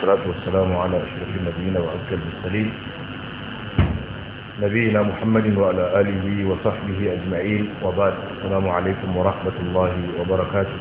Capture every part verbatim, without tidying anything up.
والصلاة والسلام على أشرف النبيين وأزكى المرسلين نبينا محمد وعلى آله وصحبه أجمعين وبعد السلام عليكم ورحمة الله وبركاته.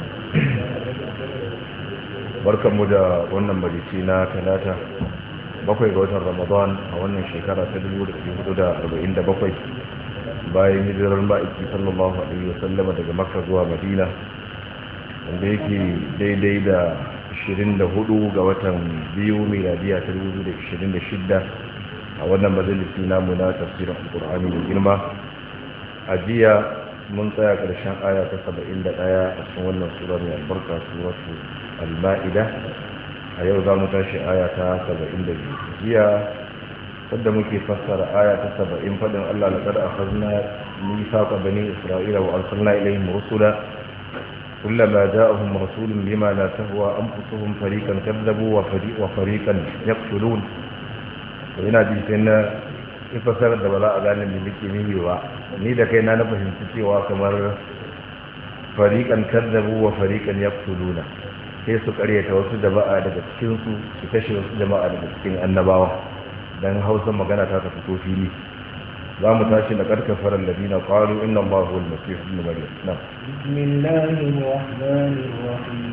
barkan mu da wannan majalisi na talata bakwai ga watan Ramadan a wannan shekara ta dubu da arba'in da bakwai bayan hijirar ma'aiki sallallahu alaihi wasallama daga Makka zuwa Madina, wanda yake daidai da ashirin da hudu ga watan biyu miladiya ta dubu da ashirin da shida a wannan majalisi namu na tafsirin Alkur'ani da girma. A jiya mun tsaya ƙarshen aya ta saba'in da ɗaya a cikin wannan surar mai albarka suratu al-ma'ida. A yau za mu tashi aya ta saba'in da biyu. jiya sadda muke fassara aya ta saba'in faɗin Allah laqad akhadna mithaqa bani isra'ila wa arsalna ilayhim rusula kullama ja'ahum rasulun bima la tahwa anfusuhum fariqan kadzabu wa fariqan yaqtulun. ina ji sai na fassara da bala a gane me nake nihi ba, ni da kaina na fahimci cewa kamar fariqan kadzabu wa fariqan yaqtuluna, sai su karyata wasu jama'a daga cikinsu su kashe wasu jama'a daga cikin annabawa. dan hausa magana ta tafi ko fili za mu tashi da karkafarar ladina qalu inna allaha huwal masih ibn maryam. na bismillahir rahmanir rahim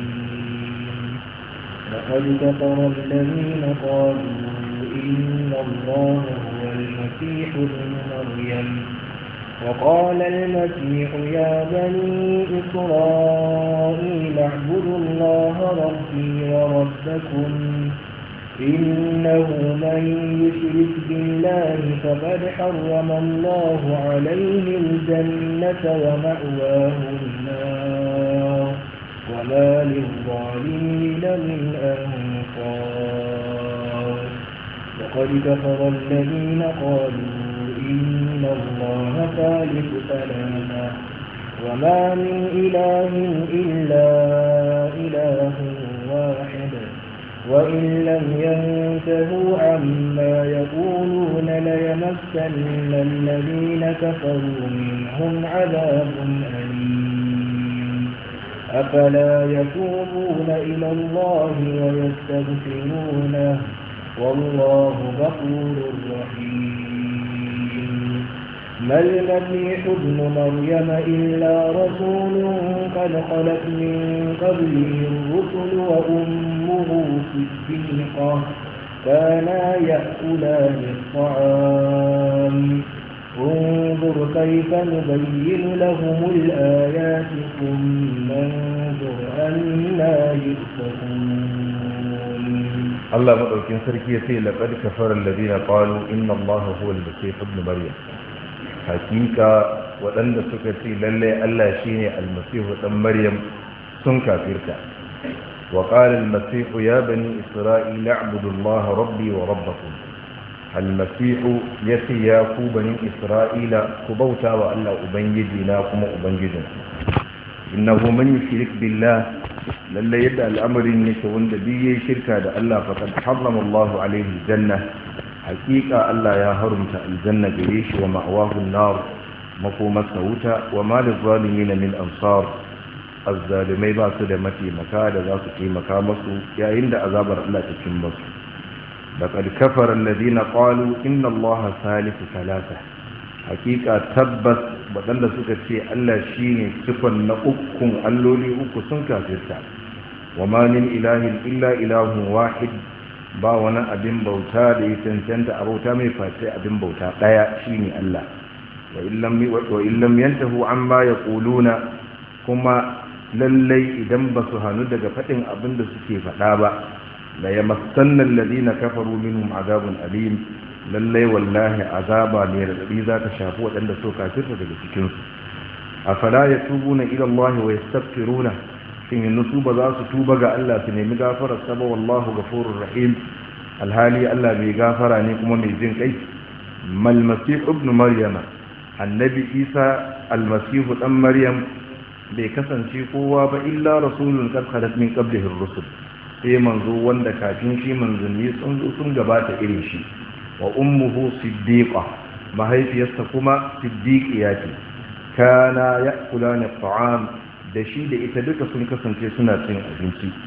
laqad kafara alladhina qalu inna allaha huwal masih ibn maryam وقال المسيح يا بني إسرائيل اعبدوا الله ربي وربكم إنه من يشرك بالله فقد حرم الله عليه الجنة ومأواه النار وما للظالمين من أنصار. وقد كفر الذين قالوا إن الله ثالث ثلاثة وما من إله إلا إله واحد وإن لم ينتهوا عما يقولون ليمسن الذين كفروا منهم عذاب أليم. أفلا يتوبون إلى الله ويستغفرونه والله غفور رحيم. ما المسيح ابن مريم إلا رسول قد خلت من قبله الرسل وأمه صديقة كانا يأكلان الطعام انظر كيف نبين لهم الآيات ثم انظر أنا يؤفكون. الله مدعوكين سركية لقد كفر الذين قالوا إن الله هو المسيح ابن مريم. hakika waɗanda suka ce lalle Allah shine almasihu dan maryam sun kafirta. wa qala almasihu ya bani isra'ila a'budu allaha rabbi wa rabbakum. almasihu yace ya ku bani isra'ila ku bauta wa Allah ubangiji na kuma ubangijin. innahu man yushrik billah, lalle yadda al'amarin yake wanda biye shirka da Allah faqad harrama Allahu alaihi janna, hakika Allah ya harumta aljanna gare shi wa ma'awahu an-nar, makomarsa wuta, wa ma lizalimin min ansar, azzalimai ba su da mataimaka da za su taimaka masu yayin da azabar Allah ta cin masu. laqad kafara alladhina qalu inna allaha salisu thalatha, hakika tabbas wadanda suka ce Allah shine cikon na ukun alloli uku sun kafirta. wa ma min ilahin illa ilahun wahid, ba wani abin bauta da ya cancanta a bauta mai face abin bauta ɗaya shine Allah. wa illam yantahu amma yaquluna, kuma lallai idan ba su hannu daga faɗin abin da suke faɗa ba, la yamassanna alladhina kafaru minhum azabun alim, lallai wallahi azaba ne da dadi za ta shafi waɗanda so kafirta daga cikin su. afala yatubuna ila Allah wa yastaghfiruna, in yanzu ba za su tuba ga Allah su nemi gafarar sa ba, wallahu ghafurur rahim, alhali Allah mai gafara ne kuma mai jin kai. mal masih ibn maryama, annabi isa almasihu dan maryam bai kasance kowa ba illa rasulun qad khalat min qablihi ar-rusul, sai manzo wanda kafin shi manzanni sun zo sun gabata irin shi. wa ummuhu siddiqa, mahaifiyarsa kuma siddiqiya ce. kana ya'kulani at-ta'am, da shi da ita duka sun kasance suna cin abinci.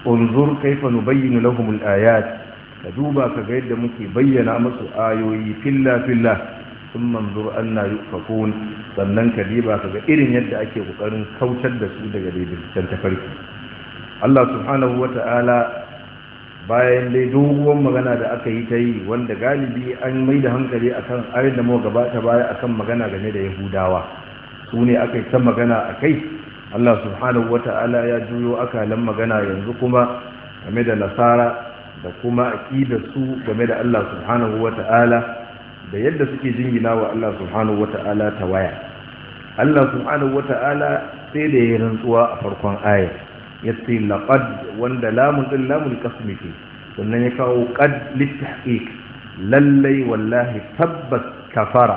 unzur kaifa nubayyinu lahum al-ayat ka duba ka ga yadda muke bayyana musu ayoyi filla filla thumma anzur anna yufakun sannan ka diba ka ga irin yadda ake kokarin kautar da su daga daidaitaccen tafarki Allah subhanahu wata'ala bayan dai doguwar magana da aka yi ta yi wanda galibi an mai da hankali akan ayoyin da muka gabata baya akan magana game da Yahudawa su ne aka yi ta magana a kai. Allah subhanahu wata'ala ya juyo akalan magana yanzu kuma game da nasara da kuma aqidar su game da Allah subhanahu wata'ala da yadda suke jingina wa Allah subhanahu wata'ala ta waya. Allah subhanahu wata'ala sai da ya rantsuwa a farkon aya yace laqad wanda lamun din lamul qasmi ce sannan ya kawo qad litahqiq lallai wallahi tabbas kafara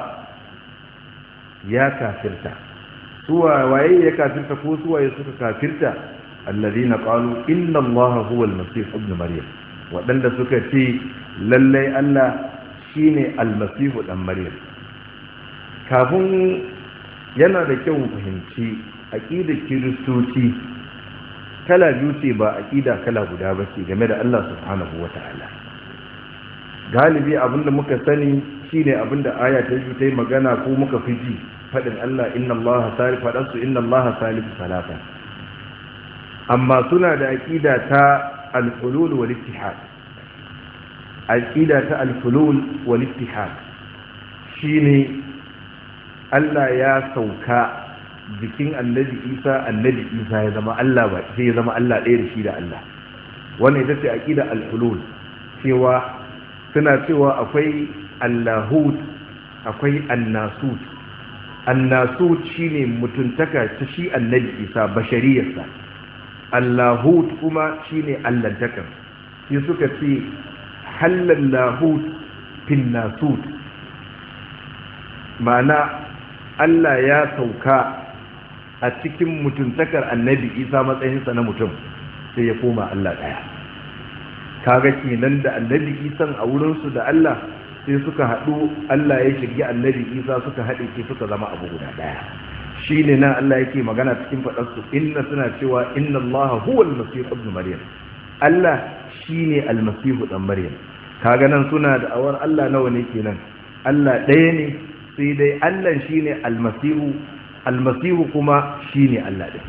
ya kafirta suwa waye ya kafirta ko suwaye suka kafirta alladhina qalu inna allaha huwa al-masih ibn maryam wadanda suka ce lalle Allah shine al-masih dan maryam kafin yana da kyau mu fahimci aqidar kiristoci kala biyu ce ba aqida kala guda ba ce game da Allah subhanahu wataala galibi abinda muka sani shine abinda aya ta yi ta magana ko muka fi ji fadin Allah inna Allah salif fadansu inna Allah salif salata amma suna da aqida ta al-hulul wal ittihad aqida ta al-hulul wal ittihad shine Allah ya sauka jikin annabi Isa annabi Isa ya zama Allah ba sai ya zama Allah ɗaya da shi da Allah wannan ita ce aqida al-hulul cewa suna cewa akwai Allahut akwai annasut annasut shine mutuntaka ta shi annabi Isa bashariyarsa Allahut kuma shine allantakar sai suka ce halallahu fin nasut ma'ana Allah ya sauka a cikin mutuntakar annabi Isa matsayinsa na mutum sai ya koma Allah daya kaga kenan da annabi Isa a wurinsu da Allah sai suka haɗu Allah ya shirgi annabi Isa suka haɗe ke suka zama abu guda daya shine nan Allah yake magana cikin faɗarsu inna suna cewa inna Allah huwa al-masih ibn maryam Allah shine al-masih dan maryam kaga nan suna da awar Allah nawa ne kenan Allah ɗaya ne sai dai Allah shine al-masih al-masih kuma shine Allah ɗin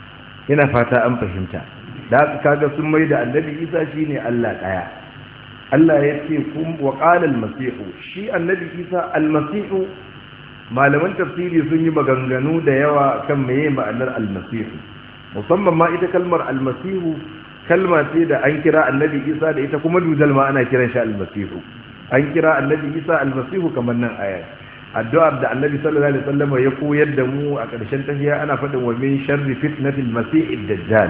ina fata an fahimta da kaga sun mai da annabi Isa shine Allah ɗaya Allah ya ce kum wa qala al-masih shi annabi Isa al-masih malaman tafsiri sun yi maganganu da yawa kan meye ma'anar almasihu musamman ma ita kalmar almasihu kalma ce da an kira annabi Isa da ita kuma dujal ma ana kiran shi almasihu an kira annabi Isa almasihu kamar nan aya addu'ar da annabi sallallahu alaihi wasallam ya koyar da mu a ƙarshen tahiyya ana faɗin wa min sharri fitnatil masihid dajjal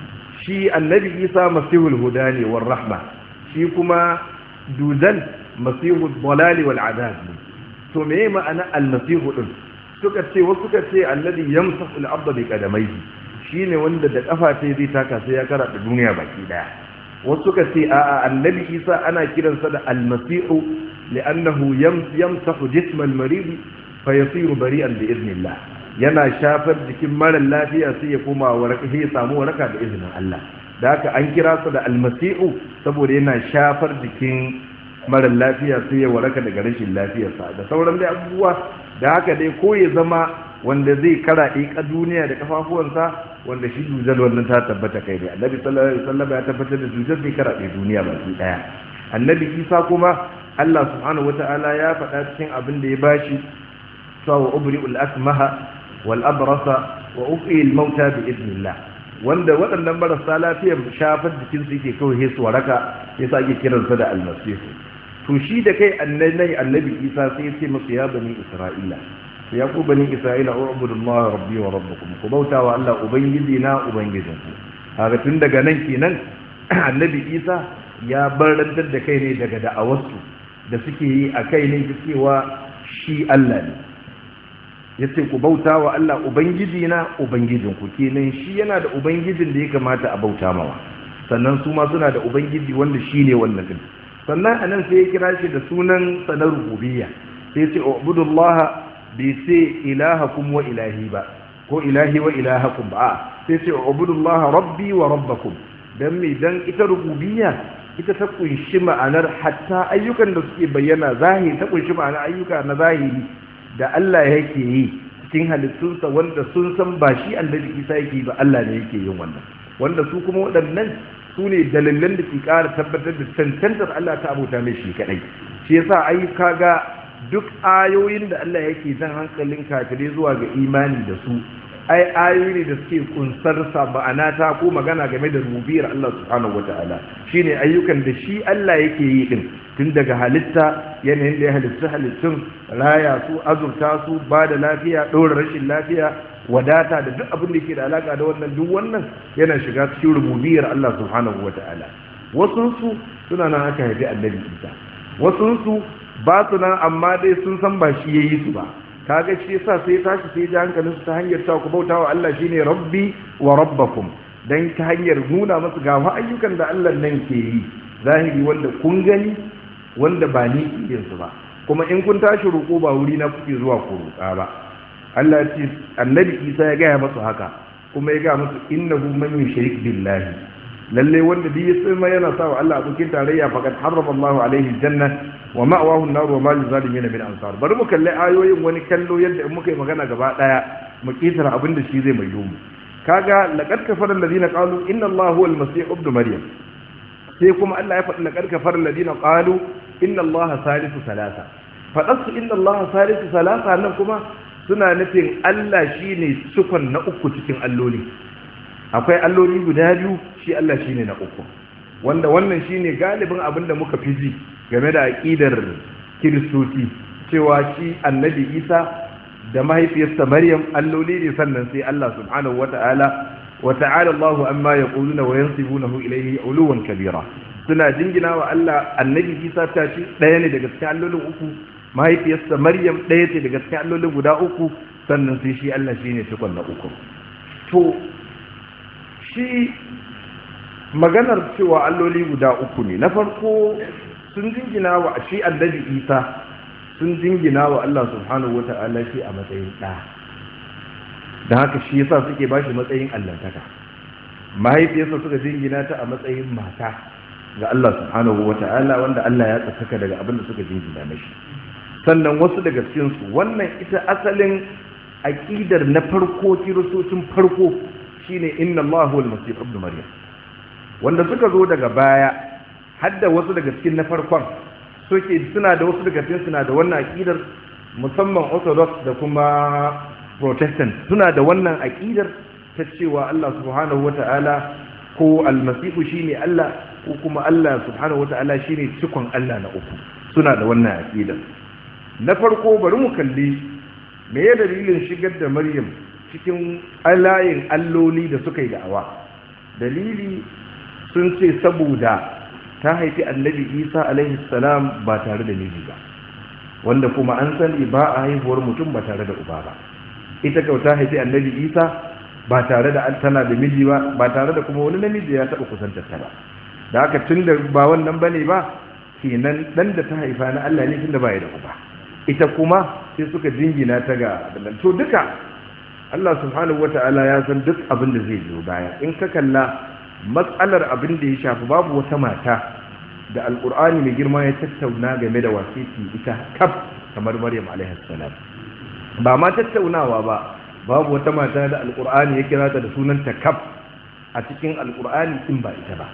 shi annabi Isa masihul huda ne war rahma shi kuma dujal masihud dalali wal adab to me ma'ana almasihu din suka ce wasu suka ce alladhi yamsahu al-ardha bi qadamayhi shine wanda da kafa ce zai taka sai ya karata duniya baki daya wasu suka ce a'a annabi Isa ana kiransa da almasihu li'annahu yamsahu jisma al-marid fa yasiru bari'an bi idnillah yana shafar jikin mara lafiya sai ya koma waraka sai ya samu waraka da izinin Allah da haka an kira sa da almasihu saboda yana shafar jikin mara lafiya sai ya waraka daga rashin lafiyarsa da sauran dai abubuwa da haka dai ko ya zama wanda zai karaɗe ka duniya da kafafuwansa wanda shi dujal wannan ta tabbata kai ne annabi sallallahu alaihi wasallam ya tabbatar da dujal zai karaɗe duniya baki daya annabi Isa kuma Allah subhanahu wataala ya faɗa cikin abin da ya bashi sawa ubri'ul asmaha wal abrasa wa uqil mauta bi idnillah wanda waɗannan marasa lafiyar shafar jikin su yake kawai su waraka yasa ake kiransa da almasihu to shi da kai annabi annabi Isa sai ya ce musu ya bani Isra'ila ya ku bani Isra'ila ubudullaha rabbi wa rabbukum ku bautawa Allah ubangiji na ubangijinku kaga tun daga nan kenan annabi Isa ya barantar da kai ne daga da'awarsu da suke yi a kai ne cewa shi Allah ne yace ku bautawa Allah ubangiji na ubangijinku kenan shi yana da ubangijin da ya kamata a bauta mawa sannan su ma suna da ubangiji wanda shine wannan din sannan anan sai ya kira shi da sunan sanar rububiyya sai ya ce ubudullaha bi sai ilahakum wa ilahi ba ko ilahi wa ilahakum ba sai ya ce ubudullaha rabbi wa rabbakum dan me dan ita rububiyya ita ta kunshi ma'anar hatta ayyukan da suke bayyana zahiri, ta kunshi ma'anar ayyuka na zahiri da Allah yake yi cikin halittunsa wanda sun san ba shi annabi Isa yake ba, Allah ne yake yin wannan, wanda su kuma waɗannan su ne dalilan da ke ƙara tabbatar da cancantar Allah ta abota mai shi kaɗai. Shi yasa ai kaga duk ayoyin da Allah yake jan hankalin kafirai zuwa ga imani da su, ai ayoyi da suke kunsar sabana ta ko magana game da rububiyar Allah subhanahu wataala, shine ayyukan da shi Allah yake yi din, tun daga halitta, yanayin da ya halitta halittun, raya su, azurta su, ba da lafiya, ɗora rashin lafiya, wadata da duk abin da ke da alaka da wannan, duk wannan yana shiga cikin rububiyar Allah subhanahu wataala. Wasu su suna nan aka haifi annabi Isa, wasu su ba su nan amma dai sun san ba shi yayi su ba, kaga shi yasa sai tashi sai ji hankalin su ta hanyar ta ku bautawa Allah shine rabbi wa rabbakum, dan ta hanyar nuna masu ga ayyukan da Allah nan ke yi zahiri wanda kun gani, wanda ba ni ke yin su ba, kuma in kun tashi roƙo ba wuri na kuke zuwa ku roƙa ba. Allah ya ce annabi Isa ya gaya masu haka, kuma ya gaya masu innahu man yushrik billahi, lalle wanda bi yasma yana sawa Allah abokin tarayya faqad harrama Allahu alaihi aljanna wa ma'wahu an-nar wa ma lizalimin min ansar. Bari mu kalle ayoyin wani kallo yadda in muka yi magana gaba daya mu kitara abin da shi zai mai domu. Kaga laqad kafara alladhina qalu inna Allaha huwa al-masih ibn maryam, sai kuma Allah ya faɗi laqad kafara alladhina qalu inna Allaha salisu salasa. Faɗasu inna Allaha salisu salasa nan kuma suna nufin Allah shine cikon na uku cikin alloli. Akwai alloli guda biyu, shi Allah shine na uku, wanda wannan shine galibin abin da muka fi ji game da aqidar kiristoci, cewa shi annabi Isa da mahaifiyarsa Maryam alloli ne, sannan sai Allah subhanahu wata'ala wa ta'ala Allahu amma yaquluna wa yansibunahu ilayhi uluwan kabira. Suna jingina wa Allah annabi Isa ta shi ɗaya ne daga cikin allolin uku, mahaifiyarsa Maryam ɗaya ce daga cikin allolin guda uku, sannan sai shi Allah shine cikon na uku. To shi maganar cewa alloli guda uku ne, na farko sun jingina wa shi annabi Isa, sun jingina wa Allah subhanahu wata'ala shi a matsayin ɗa, da haka shi yasa suke ba shi matsayin allantaka. Mahaifiyarsa suka jingina ta a matsayin mata ga Allah subhanahu wata'ala, wanda Allah ya tsakaka daga abin da suka jingina mashi. Sannan wasu daga cikinsu, wannan ita asalin aƙidar na farko, kiristocin farko shine inna Allahu al-masih ibn maryam, wanda suka zo daga baya hadda wasu daga cikin na farkon suke suna da wasu daga cikin suna da wannan aqidar, musamman orthodox da kuma protestant suna da wannan aqidar ta cewa Allah subhanahu wata'ala ko al-masih shine Allah, ko kuma Allah subhanahu wata'ala shine cikon Allah na uku, suna da wannan aqidar. Na farko bari mu kalli me ya dalilin shigar da Maryam cikin alayin alloli da suka yi da'awa. Dalili sun ce saboda ta haifi annabi Isa alaihi salam ba tare da miji ba, wanda kuma an sani ba a haihuwar mutum ba tare da uba ba. Ita kau ta haifi annabi Isa ba tare da tana da miji ba, ba tare da kuma wani namiji ya taɓa kusantar ta ba. Da haka tun da ba wannan bane ba, kenan dan da ta haifa na Allah ne tun da ba ya da uba. Ita kuma sai suka jingina ta ga to duka Allah subhanahu wata'ala ya san duk abin da zai zo baya. In ka kalla matsalar abin da ya shafi, babu wata mata da alkur'ani mai girma ya tattauna game da wasiti ita kaf kamar Maryam alaihi salam. Ba ma tattaunawa ba, babu wata mata da alkur'ani ya kira ta da sunanta kaf a cikin alkur'ani in ba ita ba.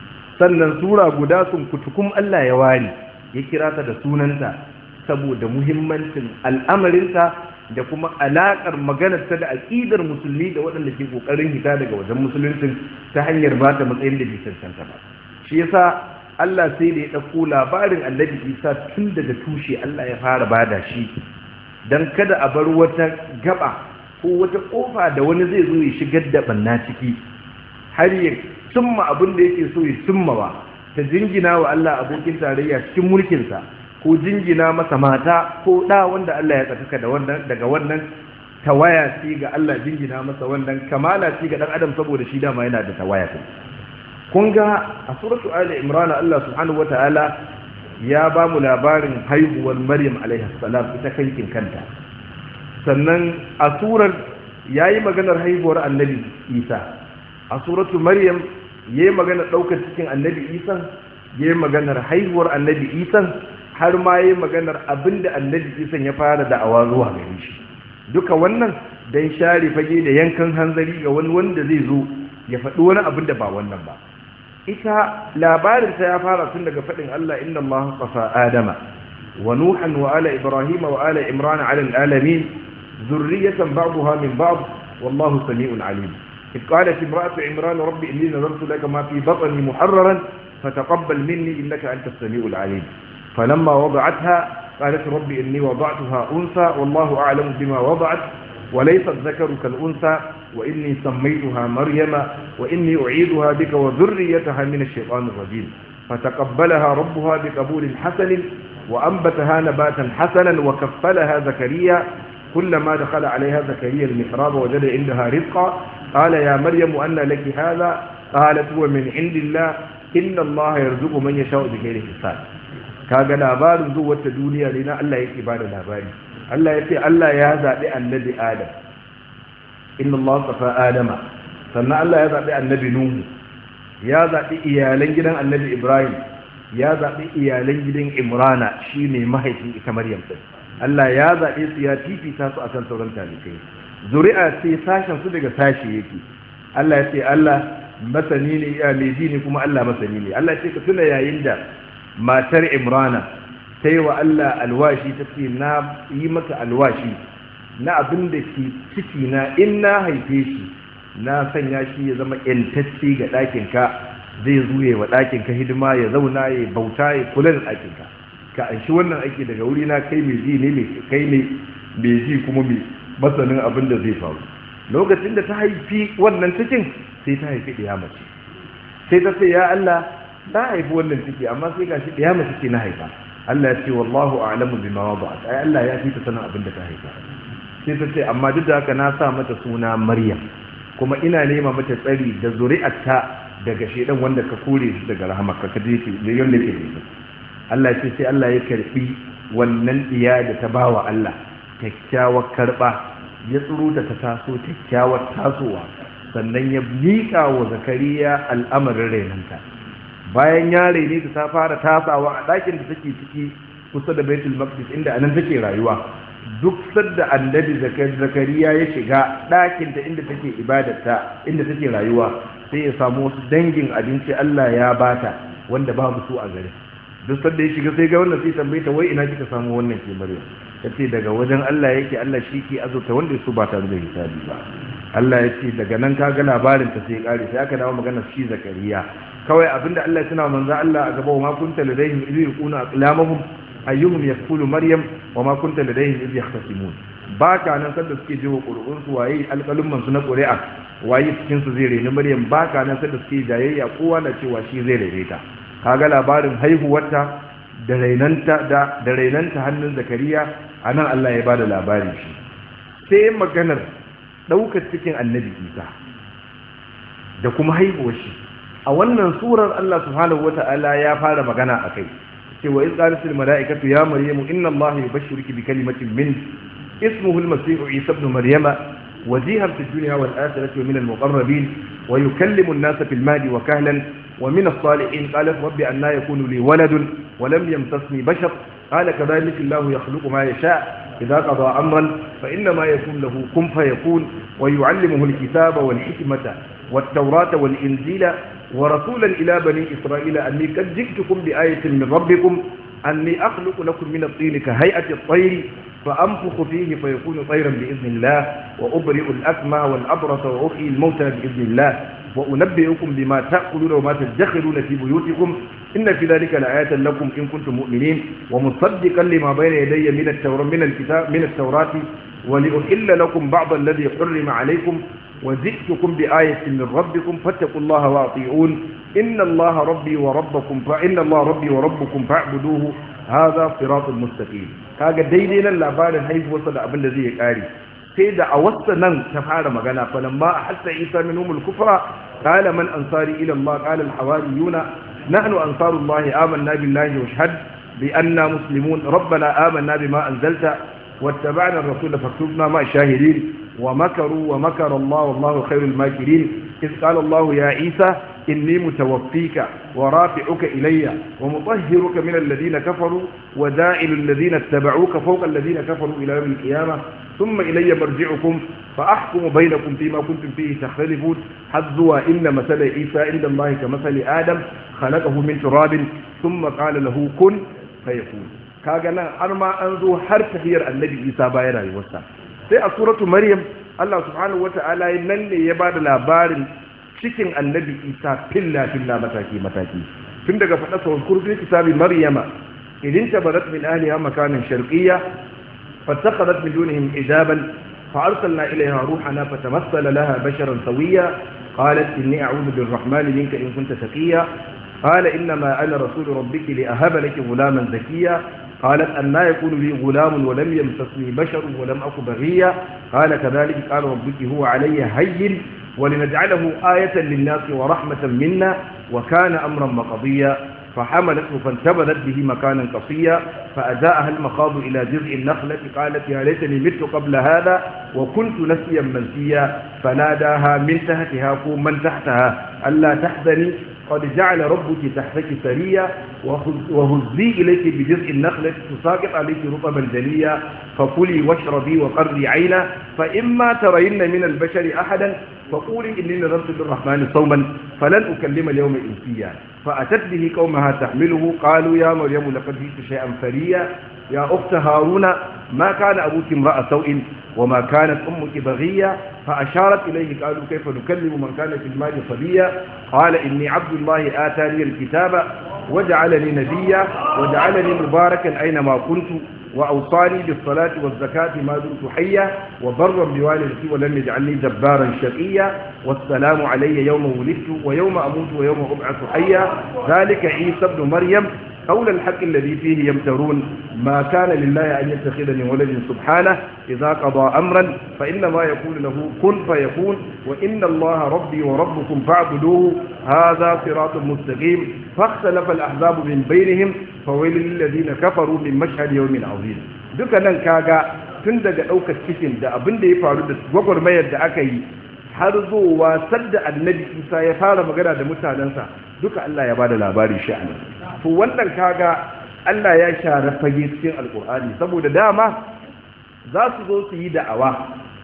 Sannan sura guda sun kutukum Allah ya wani ya kira ta da sunanta saboda muhimmancin al'amarinta da kuma alaƙar maganarta da aƙidar musulmi da waɗanda ke ƙoƙarin hita daga wajen musuluncin ta hanyar ba ta matsayin da bai cancanta ba. Shi yasa Allah sai da ya ɗauko labarin annabi Isa tun daga tushe, Allah ya fara bada shi don kada a bar wata gaba ko wata ƙofa da wani zai zo ya shigar da ɓanna ciki har ya cimma abin da yake so ya cimmawa, ta jingina wa Allah abokin tarayya cikin mulkinsa, ko jingina masa mata ko ɗa wanda Allah ya tsakaka da wannan daga wannan tawaya ce ga Allah, jingina masa wannan kamala ce ga ɗan adam saboda shi dama yana da tawaya ce. Kun ga a suratu Ali Imran Allah subhanahu wata'ala ya ba mu labarin haihuwar Maryam alaiha salam ita kankin kanta, sannan a surar yayi maganar haihuwar annabi Isa. A suratu Maryam yayi maganar daukar cikin annabi Isa, yayi maganar haihuwar annabi Isa, har ma yayi maganar abinda annabi Isa ya fara da'awa zuwa gare shi. Duka wannan dan share fage da yankan hanzari ga wani wanda zai zo ya faɗi wani abin da ba wannan ba. Ita labarin ta ya fara tun daga faɗin Allah inna Allah qafa Adama wa Nuhan wa ala Ibrahim wa ala Imran ala alamin zurriyatan ba'daha min ba'd wallahu sami'un alim. إذ قالت امرأة عمران ربي إني نذرت لك ما في بطني محررا فتقبل مني إنك أنت السميع العليم. فلما وضعتها قالت ربي إني وضعتها أنثى والله أعلم بما وضعت وليس الذكر كالأنثى وإني سميتها مريم وإني أعيدها بك وذريتها من الشيطان الرجيم. فتقبلها ربها بقبول حسن وأنبتها نباتا حسنا وكفلها زكريا كلما دخل عليها زكريا المحراب وجد عندها رزقا قال يا مريم أن لك هذا قالت هو من عند الله إن الله يرزق من يشاء بغير حساب. kaga labarin zuwa ta duniya ne na Allah yake bada labari. Allah ya ce Allah ya zaɓi annabi Adam, inna Allah safa Adama, sannan Allah ya zaɓi annabi Nuhu, ya zaɓi iyalan gidan annabi Ibrahim, ya zaɓi iyalan gidan Imrana shi ne mahaifin ita Maryam ɗin. Allah ya zaɓe su ya fifita su akan sauran talibai. Zuri'a ce sashen su daga sashi yake. Allah ya ce Allah masani ne, ya mai ji ne kuma Allah masani ne. Allah ya ce ka tuna yayin da matar Imrana ta yi wa Allah alwashi ta ce na yi maka alwashi na abin da ke ciki na in na haife shi na sanya shi ya zama ƴantacce ga ɗakinka, zai zuye wa ɗakinka hidima ya zauna ya bauta ya kula da ɗakinka. Ka an shi wannan ake daga wuri na kai mai ji ne kai ne mai ji kuma mai masanin abin da zai faru. Lokacin da ta haifi wannan cikin sai ta haifi ɗiya mace, sai ta ce ya Allah na haifi wannan ciki amma sai gashi ɗiya mace ce na haifa. Allah ya ce wallahu a'lamu bima wada'at, ai Allah ya fi ta sanin abin da ta haifa. Sai ta ce amma duk da haka na sa mata suna Maryam kuma ina nema mata tsari da zuri'arta daga shedan wanda ka kore shi daga rahamarka ka je ki da yanda ke da. Allah ya ce sai Allah ya karbi wannan diya da ta bawa Allah kyakkyawar karba, ya tsuruta ta taso kyakkyawar tasowa, sannan ya miƙa wa Zakariya al'amarin renanta. Bayan ya rene ta fara tasawa a ɗakin da take ciki kusa da Baitul Maqdis inda anan take rayuwa. Duk sadda annabi Zakariya ya shiga ɗakin ta inda take ibadarta, inda take rayuwa, sai ya samu wasu dangin abinci Allah ya bata wanda babu su a gare. Duk sadda ya shiga sai ga wannan sai tambaye ta wai ina kika samu wannan ke Maryam? Tace daga wajen Allah yake, Allah shi ke azurta wanda su ba tare da hisabi ba. Allah ya ce daga nan kaga labarin ta sai kare, sai aka dawo magana shi Zakariya. Kawai abinda Allah ya tuna manzo Allah a gaba, wa ma kunta ladayhim idh yaquna aqlamuhum ayyuhum yaqulu Maryam wa ma kunta ladayhim idh yahtasimun. Baka nan sanda suke jiwa qur'un su waye alqalumman su na qur'a, waye cikin su zai reni Maryam, baka nan sanda suke jayayya kowa na cewa shi zai rene ta. Kaga labarin haihuwarta da rainanta da da rainanta hannun Zakariya anan Allah ya bada labarin shi. Sai maganar daukar cikin Annabi Isa da kuma haihuwar shi a wannan surar Allah subhanahu wata'ala ya fara magana akai cewa iz qalatil mala'ikatu ya maryamu inna allaha yubashshiruki bi kalimatin min ismuhu al-masih isa ibn maryama wajihan fid dunya wal akhirati wa min al-muqarrabin wa yukallimu an-nasa fil mahdi wa kahlan wa min as-salihin qalat rabbi anna yakunu li waladun wa lam yamtasni bashar qala kadhalika allahu yakhluqu ma yasha' idha qada amran fa inna ma yakun lahu kun fayakun wa yu'allimuhu al-kitaba wal hikmata wat-taurata wal injila ورسولا إلى بني إسرائيل أني قد جئتكم بآية من ربكم أني أخلق لكم من الطين كهيئة الطير فأنفخ فيه فيكون طيرا بإذن الله وأبرئ الأكمى والأبرص وأحيي الموتى بإذن الله وأنبئكم بما تأكلون وما تدخرون في بيوتكم إن في ذلك لآية لكم إن كنتم مؤمنين ومصدقا لما بين يدي من التوراة من الكتاب من التوراة ولأحل لكم بعض الذي حرم عليكم وجئتكم بآية من ربكم فاتقوا الله وأطيعون إن الله ربي وربكم فإن الله ربي وربكم فاعبدوه هذا صراط مستقيم. kaga daidai nan labarin haihuwarsa da abin da zai kare sai da a wasu nan ta fara magana falamma ahassa isa minhumul kufra qala man ansari ila Allah qala al hawariyuna nahnu ansarullahi amanna billahi wa shahad bi anna muslimun rabbana amanna bima anzalta واتبعنا الرسول فاكتبنا مع الشاهدين ومكروا ومكر الله والله خير الماكرين إذ قال الله يا عيسى inni mutawaffika wa rafi'uka ilayya wa mutahhiruka min alladhina kafaru wa da'ilu alladhina ittaba'uka fawqa alladhina kafaru ila yawm al-qiyamah thumma ilayya marji'ukum fa ahkumu bainakum fima kuntum fihi takhtalifun hazwa inna masala isa inda allahi ka masali adam khalaqahu min turabin thumma qala lahu kun fayakun. kaga nan har ma an zo har tafiyar annabi isa bayan rayuwarsa. sai a suratu maryam Allah subhanahu wata'ala nan ne ya bada labarin cikin annabi isa filla filla mataki mataki tun daga faɗa sauran kurfi kitabi maryama idin tabarat min ahliha makanan sharqiyya fattakhadhat min dunihim hijaban فأرسلنا إليها روحنا فتمثل لها بشرا سويا قالت إني أعوذ بالرحمن منك إن كنت تقيا قال إنما أنا رسول ربك لأهب لك غلاما زكيا قالت أنا يكون لي غلام ولم يمسسني بشر ولم أك بغيا قال كذلك قال ربك هو علي هين ولنجعله آية للناس ورحمة منا وكان أمرا مقضيا فحملته فانتبذت به مكانا قصيا فأجاءها المخاض إلى جذع النخلة قالت يا ليتني مت قبل هذا وكنت نسيا منسيا فناداها من تحتها قوم من تحتها ألا تحزني قد جعل ربك تحتك سريا وهزي إليك بجذع النخلة تساقط عليك رطبا جنيا فكلي واشربي وقري عينا فإما ترين من البشر أحدا فقولي إني نذرت للرحمن صوما فلن أكلم اليوم إنسيا فأتت به قومها تحمله قالوا يا مريم لقد جئت شيئا فريا يا أخت هارون ما كان أبوك امرأ سوء وما كانت أمك بغيا فأشارت إليه قالوا كيف نكلم من كان في المال صبيا قال إني عبد الله آتاني الكتاب وجعلني نبيا وجعلني مباركا أينما كنت وأوصاني بالصلاة والزكاة ما دمت حيا وبرا بوالدتي ولم يجعلني جبارا شقيا والسلام علي يوم ولدت ويوم أموت ويوم أبعث حيا ذلك عيسى ابن مريم قول الحق الذي فيه يمترون ما كان لله أن يتخذ من ولد سبحانه إذا قضى أمرا فإنما يقول له كن فيكون وإن الله ربي وربكم فاعبدوه هذا صراط مستقيم فاختلف الأحزاب من بينهم فويل للذين كفروا من مشهد يوم عظيم. duka nan kaga tun daga ɗaukar cikin da abin da ya faru da gwagwarmayar da aka yi har zuwa sadda annabi isa ya fara magana da mutanensa duka Allah ya bada labari shi a nan. To wannan kaga Allah ya share fage cikin alkur'ani saboda dama za su zo su yi da'awa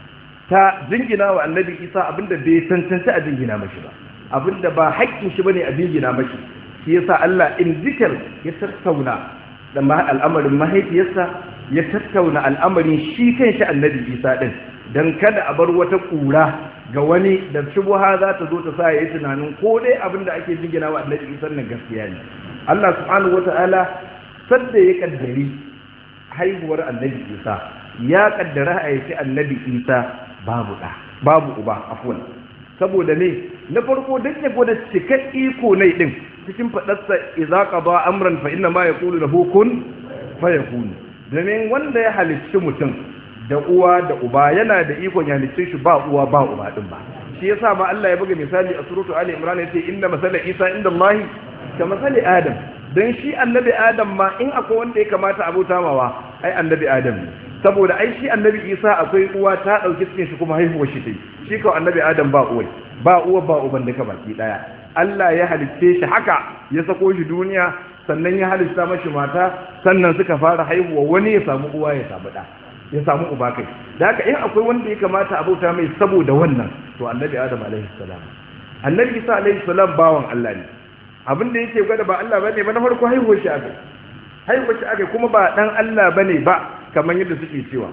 ta jingina wa annabi isa abinda bai tantance a jingina mashi ba, abinda ba haƙƙin shi bane a jingina mashi. shi yasa Allah in zikir ya tattauna da al'amarin mahaifiyarsa ya tattauna al'amarin shi kanshi annabi isa din dan kada a bar wata kura ga wani da shubha za ta zo ta sa yayi tunanin ko dai abinda ake jingina wa annabi isa nan gaskiya ne. Allah subhanahu wata'ala sadda ya kaddari haihuwar annabi isa ya kaddara a yi annabi isa babu da babu uba afwan saboda ne na farko duk ya gwada cikar iko ne din cikin fadarsa idza qada amran fa inna ma yaqulu lahu kun fayakun. domin wanda ya halicci mutum da uwa da uba yana da ikon ya halicce shi ba uwa ba uba din ba. shi yasa ma Allah ya buga misali a suratu ali imran yace inna masala isa inda Allah ka masali adam. dan shi annabi adam ma in akwai wanda ya kamata abota mawa ai annabi adam ne saboda ai shi annabi isa akwai uwa ta dauki cikin shi kuma haihuwar shi tai shi kawai annabi adam ba uwai ba uwa ba uban da ka baki daya. Allah ya halicce shi haka ya sako shi duniya sannan ya halitta mashi mata sannan suka fara haihuwa wani ya samu uwa ya samu da ya samu uba kai. da haka in akwai wanda ya kamata abota mai saboda wannan to annabi adam alaihi salam. annabi isa alaihi salam bawan Allah ne. abin da yake gwada ba Allah bane ba na farko haihuwar shi aka haihuwar shi aka kuma ba dan Allah bane ba kamar yadda suke cewa.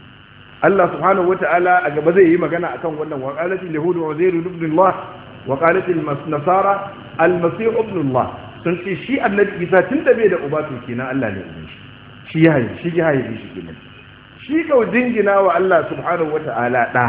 Allah subhanahu wata'ala a gaba zai yi magana akan wannan wa qalatil yahudu wa uzairu ibn Allah wa qalatil nasara al-masih ibn Allah. sun ce shi annabi isa tunda bai da uba to kenan Allah ne uban shi shi ya haifi shi ya haifi shi kenan. shi kawai dingina wa Allah subhanahu wata'ala da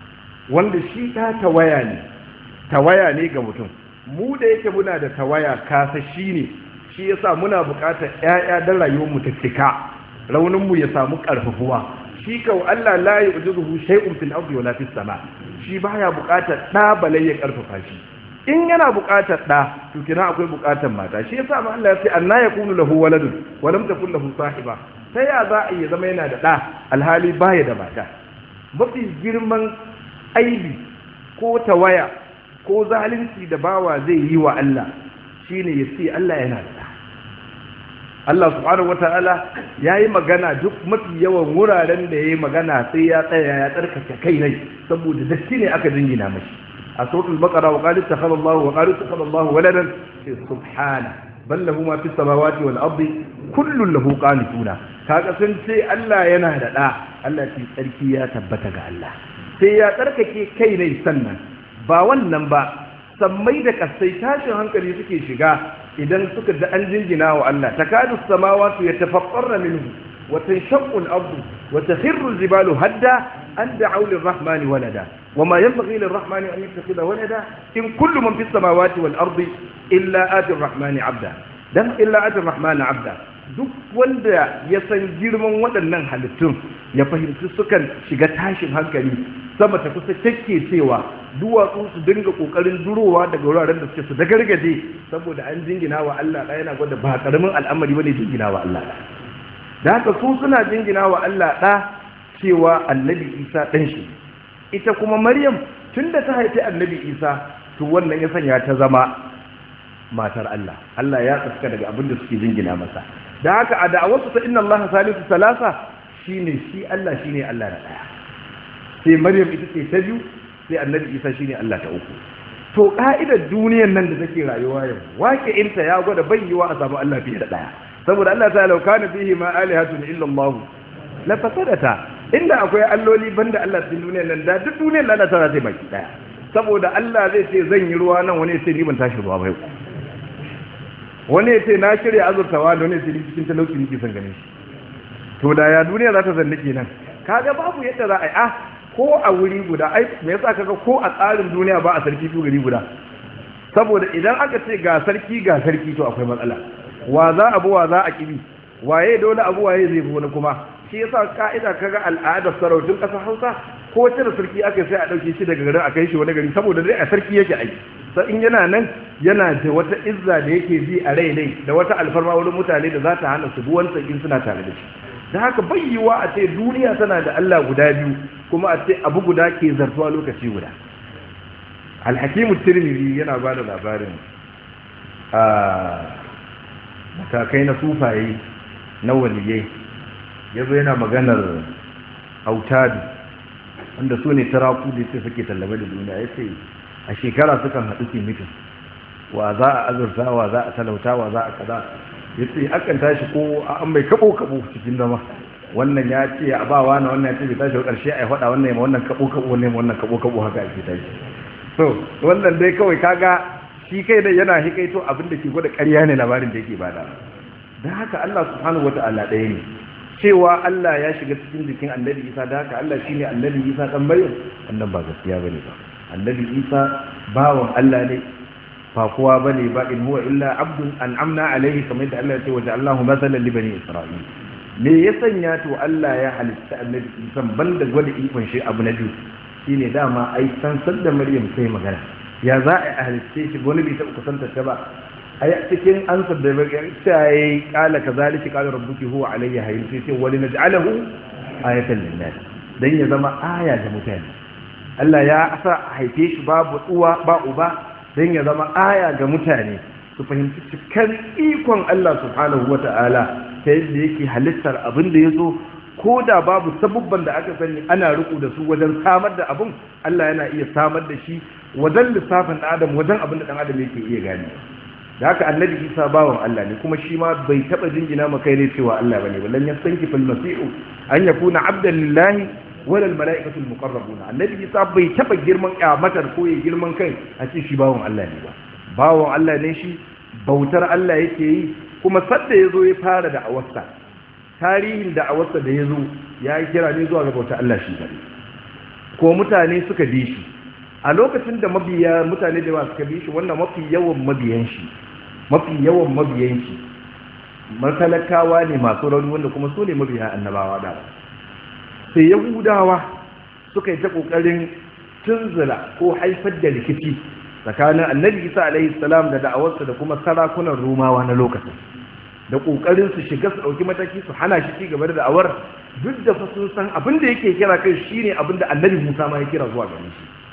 wanda shi ta tawaya ne tawaya ne ga mutum. mu da yake muna da tawaya kasa shi ne shi yasa muna buƙatar ƴaƴa dan rayuwar mu ta cika raunin mu ya samu ƙarfafuwa. shi kawai Allah la yu'jizuhu shay'un fil ardi wala fis sama. shi baya buƙatar da balai ya ƙarfafa shi. in yana buƙatar da to kina akwai buƙatar mata. shi yasa ma Allah ya ce anna yakunu lahu waladun wa lam takul lahu sahiba. sai ya za a yi zama yana da da alhali baya da mata. mafi girman aibi ko tawaya ko zalunci da bawa zai yi wa Allah shine ya ce Allah yana da Allah subhanahu wataala yayi magana duk mafi yawan wuraren da yayi magana sai ya tsaya ya tsarkake kai ne saboda datti ne aka jingina mashi a suratul baqara wa qalu takhalla Allah wa qalu takhalla Allah waladan subhana bal lahu ma fis samawati wal ardi kullun lahu qanituna kaga sun ce Allah yana da da Allah ce tsarki ya tabbata ga Allah sai ya tsarkake kai ne sannan ba wannan ba sammai da kasai tashin hankali suke shiga idan suka da an jingina wa Allah takadu samawati yatafaqqarna minhu wa tanshaqqu al-ardu wa takhirru al-jibalu hadda an da'u lir-rahmani walada wama yanbaghi lir-rahmani an yattakhidha walada in kullu man fis samawati wal-ardi illa ati ar-rahmani 'abda dan illa ati ar-rahmani 'abda duk wanda ya san girman waɗannan halittun ya fahimci sukan shiga tashin hankali sama ta kusa take cewa duwatsu su dinga kokarin durowa daga wuraren da suke su da gargaje saboda an jingina wa Allah ɗaya yana gwada ba karamin al'amari bane jingina wa Allah ɗaya da haka su suna jingina wa Allah ɗa cewa annabi Isa ɗan shi ita kuma Maryam tunda ta haifi annabi Isa to wannan ya sanya ta zama matar Allah Allah ya tsaka daga abin da suke jingina masa da haka a da'awarsu ta inna Allah salisu salasa shine shi Allah shine Allah na ɗaya sai Maryam ita ce ta biyu sai annabi Isa shine Allah ta uku to ka'idar duniyar nan da take rayuwa yau wake inta ya gwada bayyawa a samu Allah fiye da daya saboda Allah ta lauka na fihi ma alihatun illa Allah la fasadata inda akwai alloli banda Allah cikin duniyar nan da duk duniyar nan ta zai baki daya saboda Allah zai ce zan yi ruwa nan wani sai ni ban tashi ruwa ba yau wani sai na shirya azurtawa da wani sai cikin talauci nake son ganin shi to da ya duniya za ta zanne kenan kaga babu yadda za a yi ah ko a wuri guda ai me yasa kaga ko a tsarin duniya ba a sarki biyu gari guda saboda idan aka ce ga sarki ga sarki to akwai matsala wa za abu wa za a kibi waye dole abu waye zai fi wani kuma shi yasa ka'ida kaga al'adar sarautun ƙasar Hausa ko cire sarki aka sai a dauke shi daga garin a kai shi wani gari saboda dai a sarki yake aiki sai in yana nan yana da wata izza da yake ji a rai ne da wata alfarma wurin mutane da za ta hana su buwan sakin suna tare da shi da haka bayyiwa a ce duniya tana da Allah guda biyu kuma a ce abu guda ke zartuwa lokaci guda alhakimu tirmidhi yana ba da labarin a matakai na sufaye na waliyai ya zo yana maganar autadu wanda su ne taraku da ce suke tallabe da duniya ya ce a shekara sukan haɗu su mitin wa za a azurta wa za a talauta wa za a kaza ya ce akan tashi ko an mai kabo-kabo cikin zama wannan ya ce a bawa na wannan ya ce bai tashi wa ƙarshe a yi faɗa wannan ya wannan kabo-kabo wannan ya wannan kabo-kabo haka ake tashi so wannan dai kawai kaga shi kai dai yana hikaito abin da ke gwada ƙarya ne labarin da yake bada don haka Allah subhanahu wata'ala ɗaya ne cewa Allah ya shiga cikin jikin annabi Isa da haka Allah shine annabi Isa dan Maryam wannan ba gaskiya bane ba annabi Isa bawan Allah ne ba kowa bane ba in huwa illa abdun an'amna alaihi kamar da Allah ya ce wa ja'alnahu masalan li bani isra'il me ya sanya to Allah ya halitta annabi Isa banda gwada ikon shi abu na biyu shine dama ai san da Maryam sai magana ya za a halitta shi wani bai taɓa kusanta ta ba ai cikin ansar da sai kala kazalika qala rabbuki huwa alayya hayyin sai sai wali naj'alahu ayatan lin-nas dan ya zama aya ga mutane Allah ya asa haife shi babu uwa ba uba dan ya zama aya ga mutane su fahimci cikin ikon Allah subhanahu wata'ala ta yadda yake halittar abin da yaso ko da babu sabubban da aka sani ana riko da su wajen samar da abin Allah yana iya samar da shi wajen lissafin adam wajen abin da dan adam yake iya gani da haka annabi Isa bawan Allah ne kuma shi ma bai taba jingina maka ne cewa Allah bane wallan yastanki fil masi'u an yakuna abdan lillahi wala al mala'ikatu al muqarrabun annabi Isa bai taba girman kyamatar ko ya girman kai a ce shi bawan Allah ne ba bawan Allah ne shi bautar Allah yake yi kuma sadda yazo ya fara da awasta tarihin da awasta da yazo ya yi kira ne zuwa ga bautar Allah shi gare ko mutane suka bi shi a lokacin da mabiya mutane da yawa suka bi shi wannan mafi yawan mabiyan shi mafi yawan mabiyan shi matalakawa ne masu rauni wanda kuma su ne mabiya annabawa da sai yahudawa suka yi ta kokarin tunzula ko haifar da rikici tsakanin annabi Isa alaihi salam da da'awarsa da kuma sarakunan Romawa na lokacin da kokarin su shiga su dauki mataki su hana shi ci gaba da da'awar duk da fa sun san abin da yake kira kai shine abin da annabi Musa ma ya kira zuwa gare shi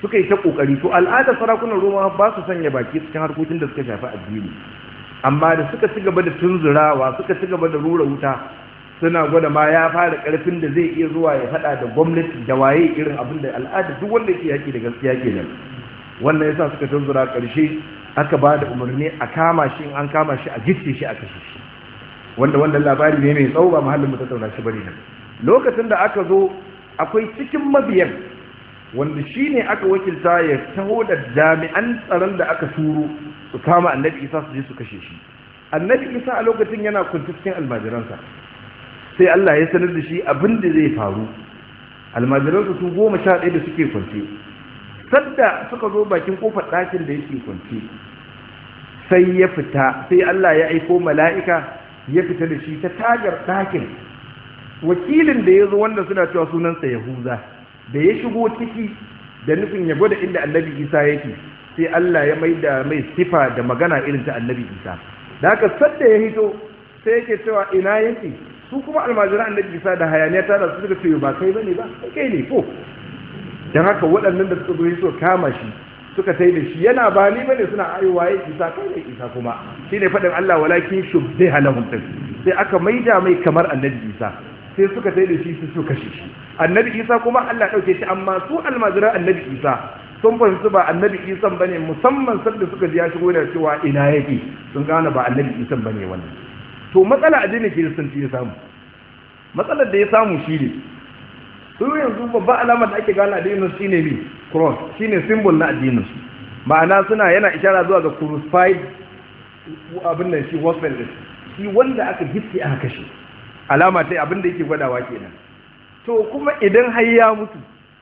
suka yi ta kokari. To al'adar sarakunan Roma ba su sanya baki cikin harkokin da suka shafi addini, amma da suka ci gaba da tunzurawa suka ci gaba da rura wuta suna gwada ma ya fara karfin da zai iya zuwa ya fada da gwamnati da waye irin abin da al'ada duk wanda yake yaki da gaskiya kenan. Wannan yasa suka tunzura karshe aka ba da umarni a kama shi, in an kama shi a gicce shi a kashe shi, wanda wannan labari ne mai tsawo ba mahallin mu tattauna shi bane nan. Lokacin da aka zo akwai cikin mabiyan wanda shine aka wakilta ya taho da jami'an tsaron da aka turo su kama annabi Isa su je su kashe shi. Annabi Isa a lokacin yana kunci cikin almajiransa, sai Allah ya sanar da shi abin da zai faru. Almajiransa su goma sha ɗaya da suke kwance, sadda suka zo bakin kofar ɗakin da yake kwance sai ya fita, sai Allah ya aiko mala'ika ya fita da shi ta tagar ɗakin. Wakilin da ya zo wanda suna cewa sunansa Yahuza da ya shigo ciki da nufin ya gwada inda annabi Isa yake, sai Allah ya maida mai sifa da magana irin ta annabi Isa. Da haka sadda ya hito sai yake cewa ina yake, su kuma almajiran annabi Isa da hayaniya ta da su suka ce ba kai bane ba, kai ne ko. Dan haka waɗannan da suka zo so kama shi suka tai da shi yana ba ni bane suna aiwa ya Isa, kai ne Isa kuma shine fadin Allah walakin shubbiha lahum, sai aka maida mai kamar annabi Isa, sai suka tai da shi su so kashe shi. Annabi Isa kuma Allah dauke shi, amma su almajiran annabi Isa sun fahimci ba annabi Isa bane, musamman sanda suka ji ya shigo da cewa ina yake sun gane ba annabi Isa bane wannan. To matsala addinin Kiristanci ya samu, matsalar da ya samu shine su yanzu babban alamar da ake gane addinin shine ne cross, shine symbol na addinin su. Ma'ana suna yana ishara zuwa ga crucified abin nan shi gospel din shi wanda aka gitse aka kashe, alama ta abin da yake gwadawa kenan. To kuma idan har ya mutu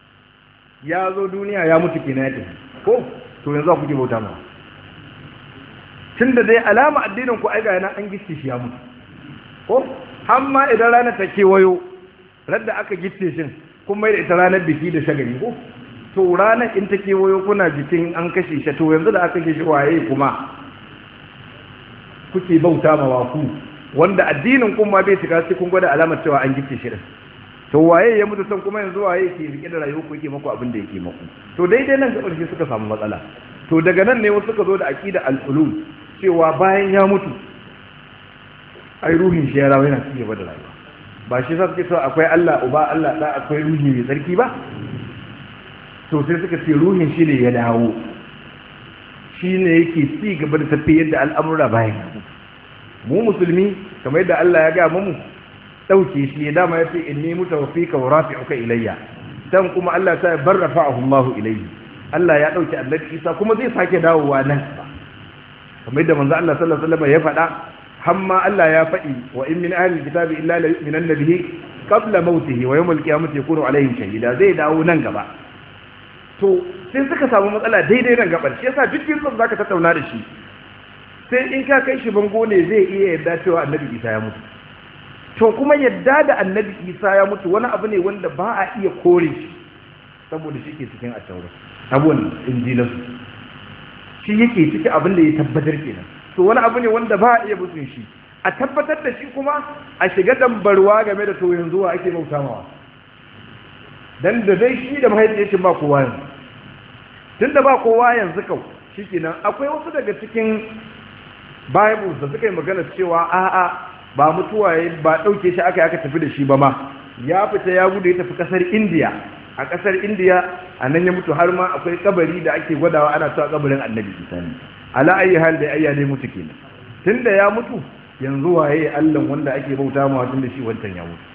ya zo duniya ya mutu kenan ya tafi ko, to yanzu ku ke bauta ma tunda dai alama addinin ku ai ga yana an gitse shi ya mutu ko. Amma idan ranar ta kewayo radda aka gitse shin kun mai da ita ranar biki da shagali ko, to ranar in ta kewayo kuna bikin an kashe shi, to yanzu da aka kashe shi waye kuma kuke bauta ma waku wanda addinin kun ma bai shiga sai kun gwada alamar cewa an gitse shi din. To waye ya mutu san kuma yanzu waye ke rike da rayuwar ku yake maku abin da yake maku. To daidai nan ga ƙarshe suka samu matsala. To daga nan ne wasu suka zo da aqida al-ulul cewa bayan ya mutu ai ruhin shi ya rawa yana ci gaba da rayuwa. Ba shi sa suke cewa akwai Allah uba Allah da akwai ruhi mai tsarki ba. To sai suka ce ruhin shi ne ya dawo, shi ne yake ci gaba da tafiyar da al'amura bayan ya mutu. Mu musulmi kamar yadda Allah ya ga mu dauke shi ne, dama yace inni mutawaffika wa rafi'uka ilayya, dan kuma Allah ta barrafa'ahu Allah ilayhi. Allah ya dauke Annabi Isa kuma zai sake dawowa nan kamar yadda manzo Allah sallallahu alaihi wasallam ya faɗa. Hamma Allah ya faɗi wa in min ahli alkitabi illa la yu'minanna bihi qabla mautihi wa yawm alqiyamati yakunu alaihim shahida, zai dawo nan gaba. To sai suka samu matsala daidai nan gaban, shi yasa duk kirkin zaka tattauna da shi sai in ka kai shi bango ne zai iya yarda cewa Annabi Isa ya mutu. To kuma yadda da Annabi Isa ya mutu wani abu ne wanda ba a iya kore shi saboda shi ke cikin attaura, abuwan injilansu shi yake cikin abin da ya tabbatar kenan. To wani abu ne wanda ba a iya musun shi, a tabbatar da shi kuma a shiga dambarwa game da to yanzu wa ake bauta mawa, dan da dai shi da mahaifiyar ba kowa yanzu, tun da ba kowa yanzu kau shi kenan. Akwai wasu daga cikin Bible da suka yi magana cewa a'a ba mutuwa ba ɗauke shi aka aka tafi da shi ba ma, ya fita ya gudu ya tafi ƙasar Indiya. A ƙasar Indiya a nan ya mutu, har ma akwai kabari da ake gwadawa ana cewa kabarin Annabi Isa ne. Ala ayi hal da ayya ne mutu kenan. Tunda ya mutu yanzu waye Allah wanda ake bauta ma tunda shi wancan ya mutu.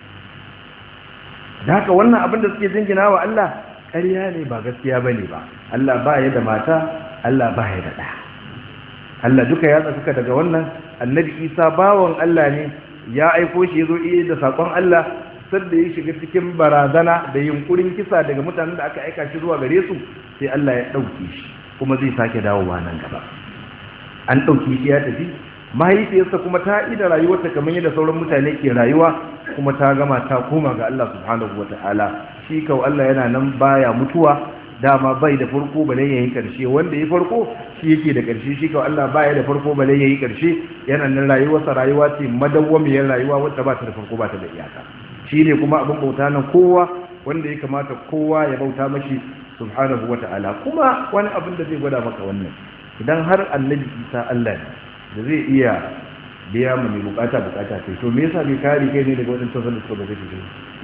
Da haka wannan abin da suke jingina wa Allah ƙarya ne, ba gaskiya bane ba. Allah ba ya da mata, Allah ba ya da ɗa. Allah duka ya tsaka daga wannan. Annabi Isa bawan Allah ne, ya aiko shi yazo iya da sakon Allah, sadda ya shiga cikin barazana da yunkurin kisa daga mutanen da aka aika shi zuwa gare su, sai Allah ya dauke shi kuma zai sake dawowa nan gaba. An dauke shi ya tafi, mahaifiyarsa kuma ta ida rayuwarta kamar yadda sauran mutane ke rayuwa, kuma ta gama ta koma ga Allah subhanahu wataala. Shi kawai Allah yana nan baya mutuwa, dama bai da farko bale yayi karshe, wanda ya farko shi yake da karshe. Shi kawai Allah baya da farko bale yayi karshe, yana nan rayuwarsa rayuwa ce madawwamiyar rayuwa wacce ba ta da farko ba ta da iyaka. Shi ne kuma abin bauta nan kowa wanda ya kamata kowa ya bauta mashi subhanahu wata'ala. Kuma wani abin da zai gwada maka wannan, idan har annabi Isa Allah ne da zai iya biya mu ne bukata bukata sai, to me yasa bai kare kai ne daga wadannan tafsirin da suka gaje shi?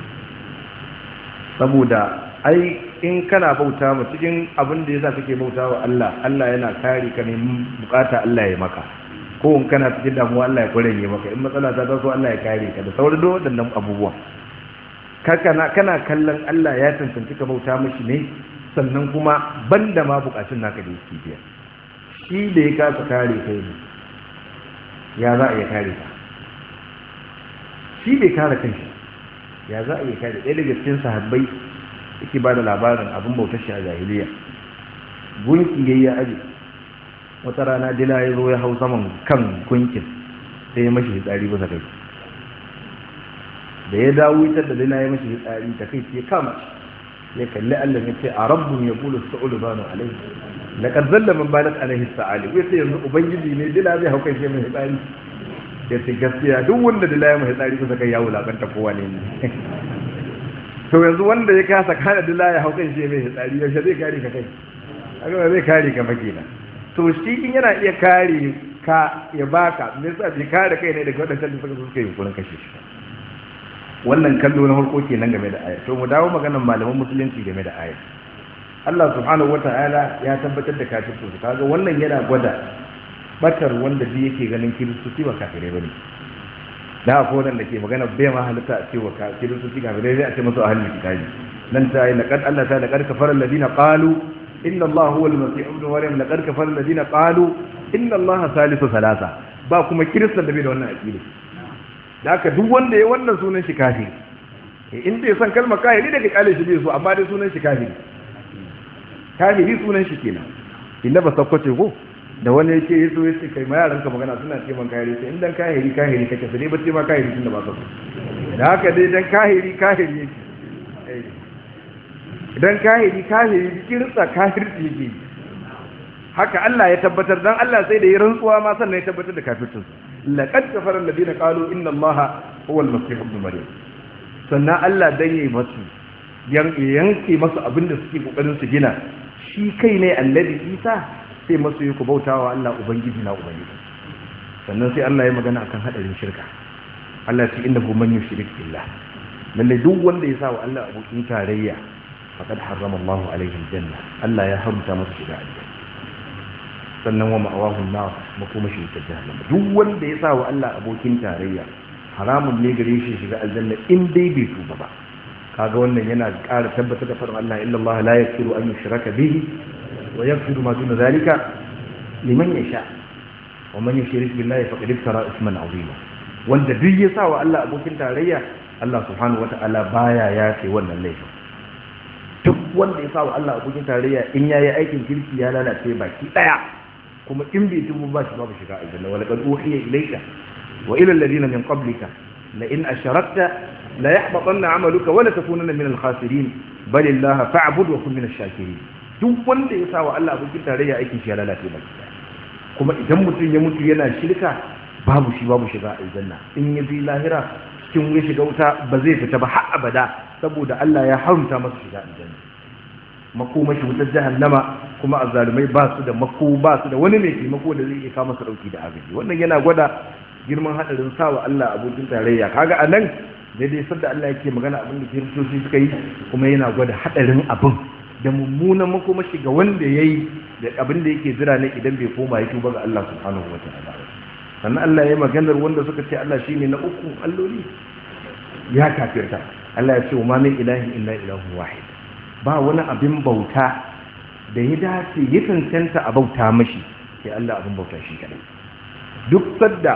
Saboda ai in kana bauta mu cikin abin da yasa kake bauta wa Allah, Allah yana kare ka ne bukata Allah ya maka, ko in kana cikin damuwa Allah ya kwaranye maka, in matsala ta taso Allah ya kare ka da sauran wadannan abubuwa. Kana kana kallon Allah ya tantance ka bauta mishi ne, sannan kuma banda ma bukatun naka da yake biya. Shi da ya kasa kare kai ne, ya za a iya kare ka? Shi bai kare kanshi, ya za a iya kare? Ɗaya daga cikin sahabbai yake ba da labarin abin bautar shi a jahiliya. Gunki yayi ya aje, wata rana dila ya zo ya hau saman kan gunkin sai ya mashi tsari bisa kai. Da ya dawo ita da dila ya mashi tsari ta kai ya kama ya kalli Allah ya ce a rabbun ya kula sa'ulu banu alaihi laqad zalla man balat alaihi sa'ali. Wai sai yanzu ubangiji ne dila zai hau kai sai mai tsari? Ya ce gaskiya duk wanda dila ya mai tsari bisa kai ya wulakanta kowa ne. To yanzu wanda ya kasa kana dila ya hau kai sai mai tsari, yaushe zai kare ka kai? Haka zai kare ka makina. To shi in yana iya kare ka ya baka, me yasa bai kare kai ne daga wadannan da suka suka yi kurin kashe shi? Wannan kallo na farko kenan game da ayat. To mu dawo maganar malaman musulunci game da ayat. Allah subhanahu wataala ya tabbatar da kafirci. Kaga wannan yana gwada batar wanda bi yake ganin kiristoci ba kafirai bane. Da akwai wanda ke magana bai ma halitta a cewa kiristoci kafirai sai a ce musu ahlul kitabi. Nan ta yi laqad Allah ta laqad kafara alladhina qalu inna Allah huwa al-masih ibn maryam laqad kafara alladhina qalu inna Allah salisu salasa. Ba kuma kiristan da bai da wannan aqida. Da haka duk wanda ya wannan sunan shi kafiri. In bai san kalmar kafiri daga kale shi bai so, amma dai sunan shi kafiri. Kafiri sunan shi kenan. Inda ba sakwace ko da wani yake yaso yace kai ma yaranka magana suna ce man kafiri sai in dan kafiri kafiri kake sai ba ce ma kafiri tunda ba ka so. Da haka dai dan kafiri kafiri yake. Dan kafiri kafiri kirsa kafirci yake. Haka Allah ya tabbatar, dan Allah sai da ya rantsuwa ma sannan ya tabbatar da kafircin sa. Laqad kafara alladhina qalu inna Allaha huwa al-masih ibn maryam. Sannan Allah dan yayi masu yanke masu abinda suke kokarin su gina, shi kai ne annabi Isa sai masu yi ku bautawa Allah ubangiji na ubangiji. Sannan sai Allah ya magana akan hadarin shirka. Allah ya ce innahu man yushrik billah, lalle duk wanda ya sa wa Allah abokin tarayya faqad harrama Allahu alaihi aljanna, Allah ya haramta masa shiga aljanna. Sannan wa ma'awahu an-nar, makoma shi ta jahannama. Duk wanda ya sa wa Allah abokin tarayya haramun ne gare shi shiga aljanna in dai bai tuba ba. Kaga wannan yana ƙara tabbatar da faɗin Allah illa Allah la yaghfiru an yushraka bihi wa yaghfiru ma duna zalika liman yasha wa man yushrik billahi faqad iftara isman azima. Wanda duk ya sa wa Allah abokin tarayya, Allah subhanahu wata'ala baya yafe wannan laifin. Duk wanda ya sa wa Allah abokin tarayya in yayi aikin kirki ya lalace baki daya, kuma in bai tubu ba shi babu shiga aljanna. Wa laqad uhiya ilayka wa ila alladhina min qablika la in asharakta la yahbatanna 'amaluka wa la takunanna min al-khasirin bal illaha fa'bud wa kun min ash-shakirin. Duk wanda ya sa wa Allah abokin tarayya aikin shi ya lalace baki daya. Kuma idan mutum ya mutu yana shirka, babu shi babu shiga aljanna. In ya bi lahira cikin wuri shiga wuta ba zai fita ba har abada, saboda Allah ya haramta masa shiga aljanna. Makomashi wutar jahannama, kuma azzalumai ba su da mako ba su da wani mai taimako da zai iya kawo masa dauki da agaji. Wannan yana gwada girman hadarin sawa Allah abokin tarayya. Kaga anan daidai sadda Allah yake magana abin da kiristoci suka yi, kuma yana gwada hadarin abin da mummunan makomashi ga wanda yayi da abin da yake jira ne idan bai koma ya tuba ga Allah subhanahu wataala. Sannan Allah ya maganar wanda suka ce Allah shine na uku alloli, ya kafirta. Allah ya ce wa ma min ilahin illa ilahun wahid. Ba wani abin bauta da ya dace ya tantanta a bauta mashi sai Allah abin bauta shi kadai. Duk sadda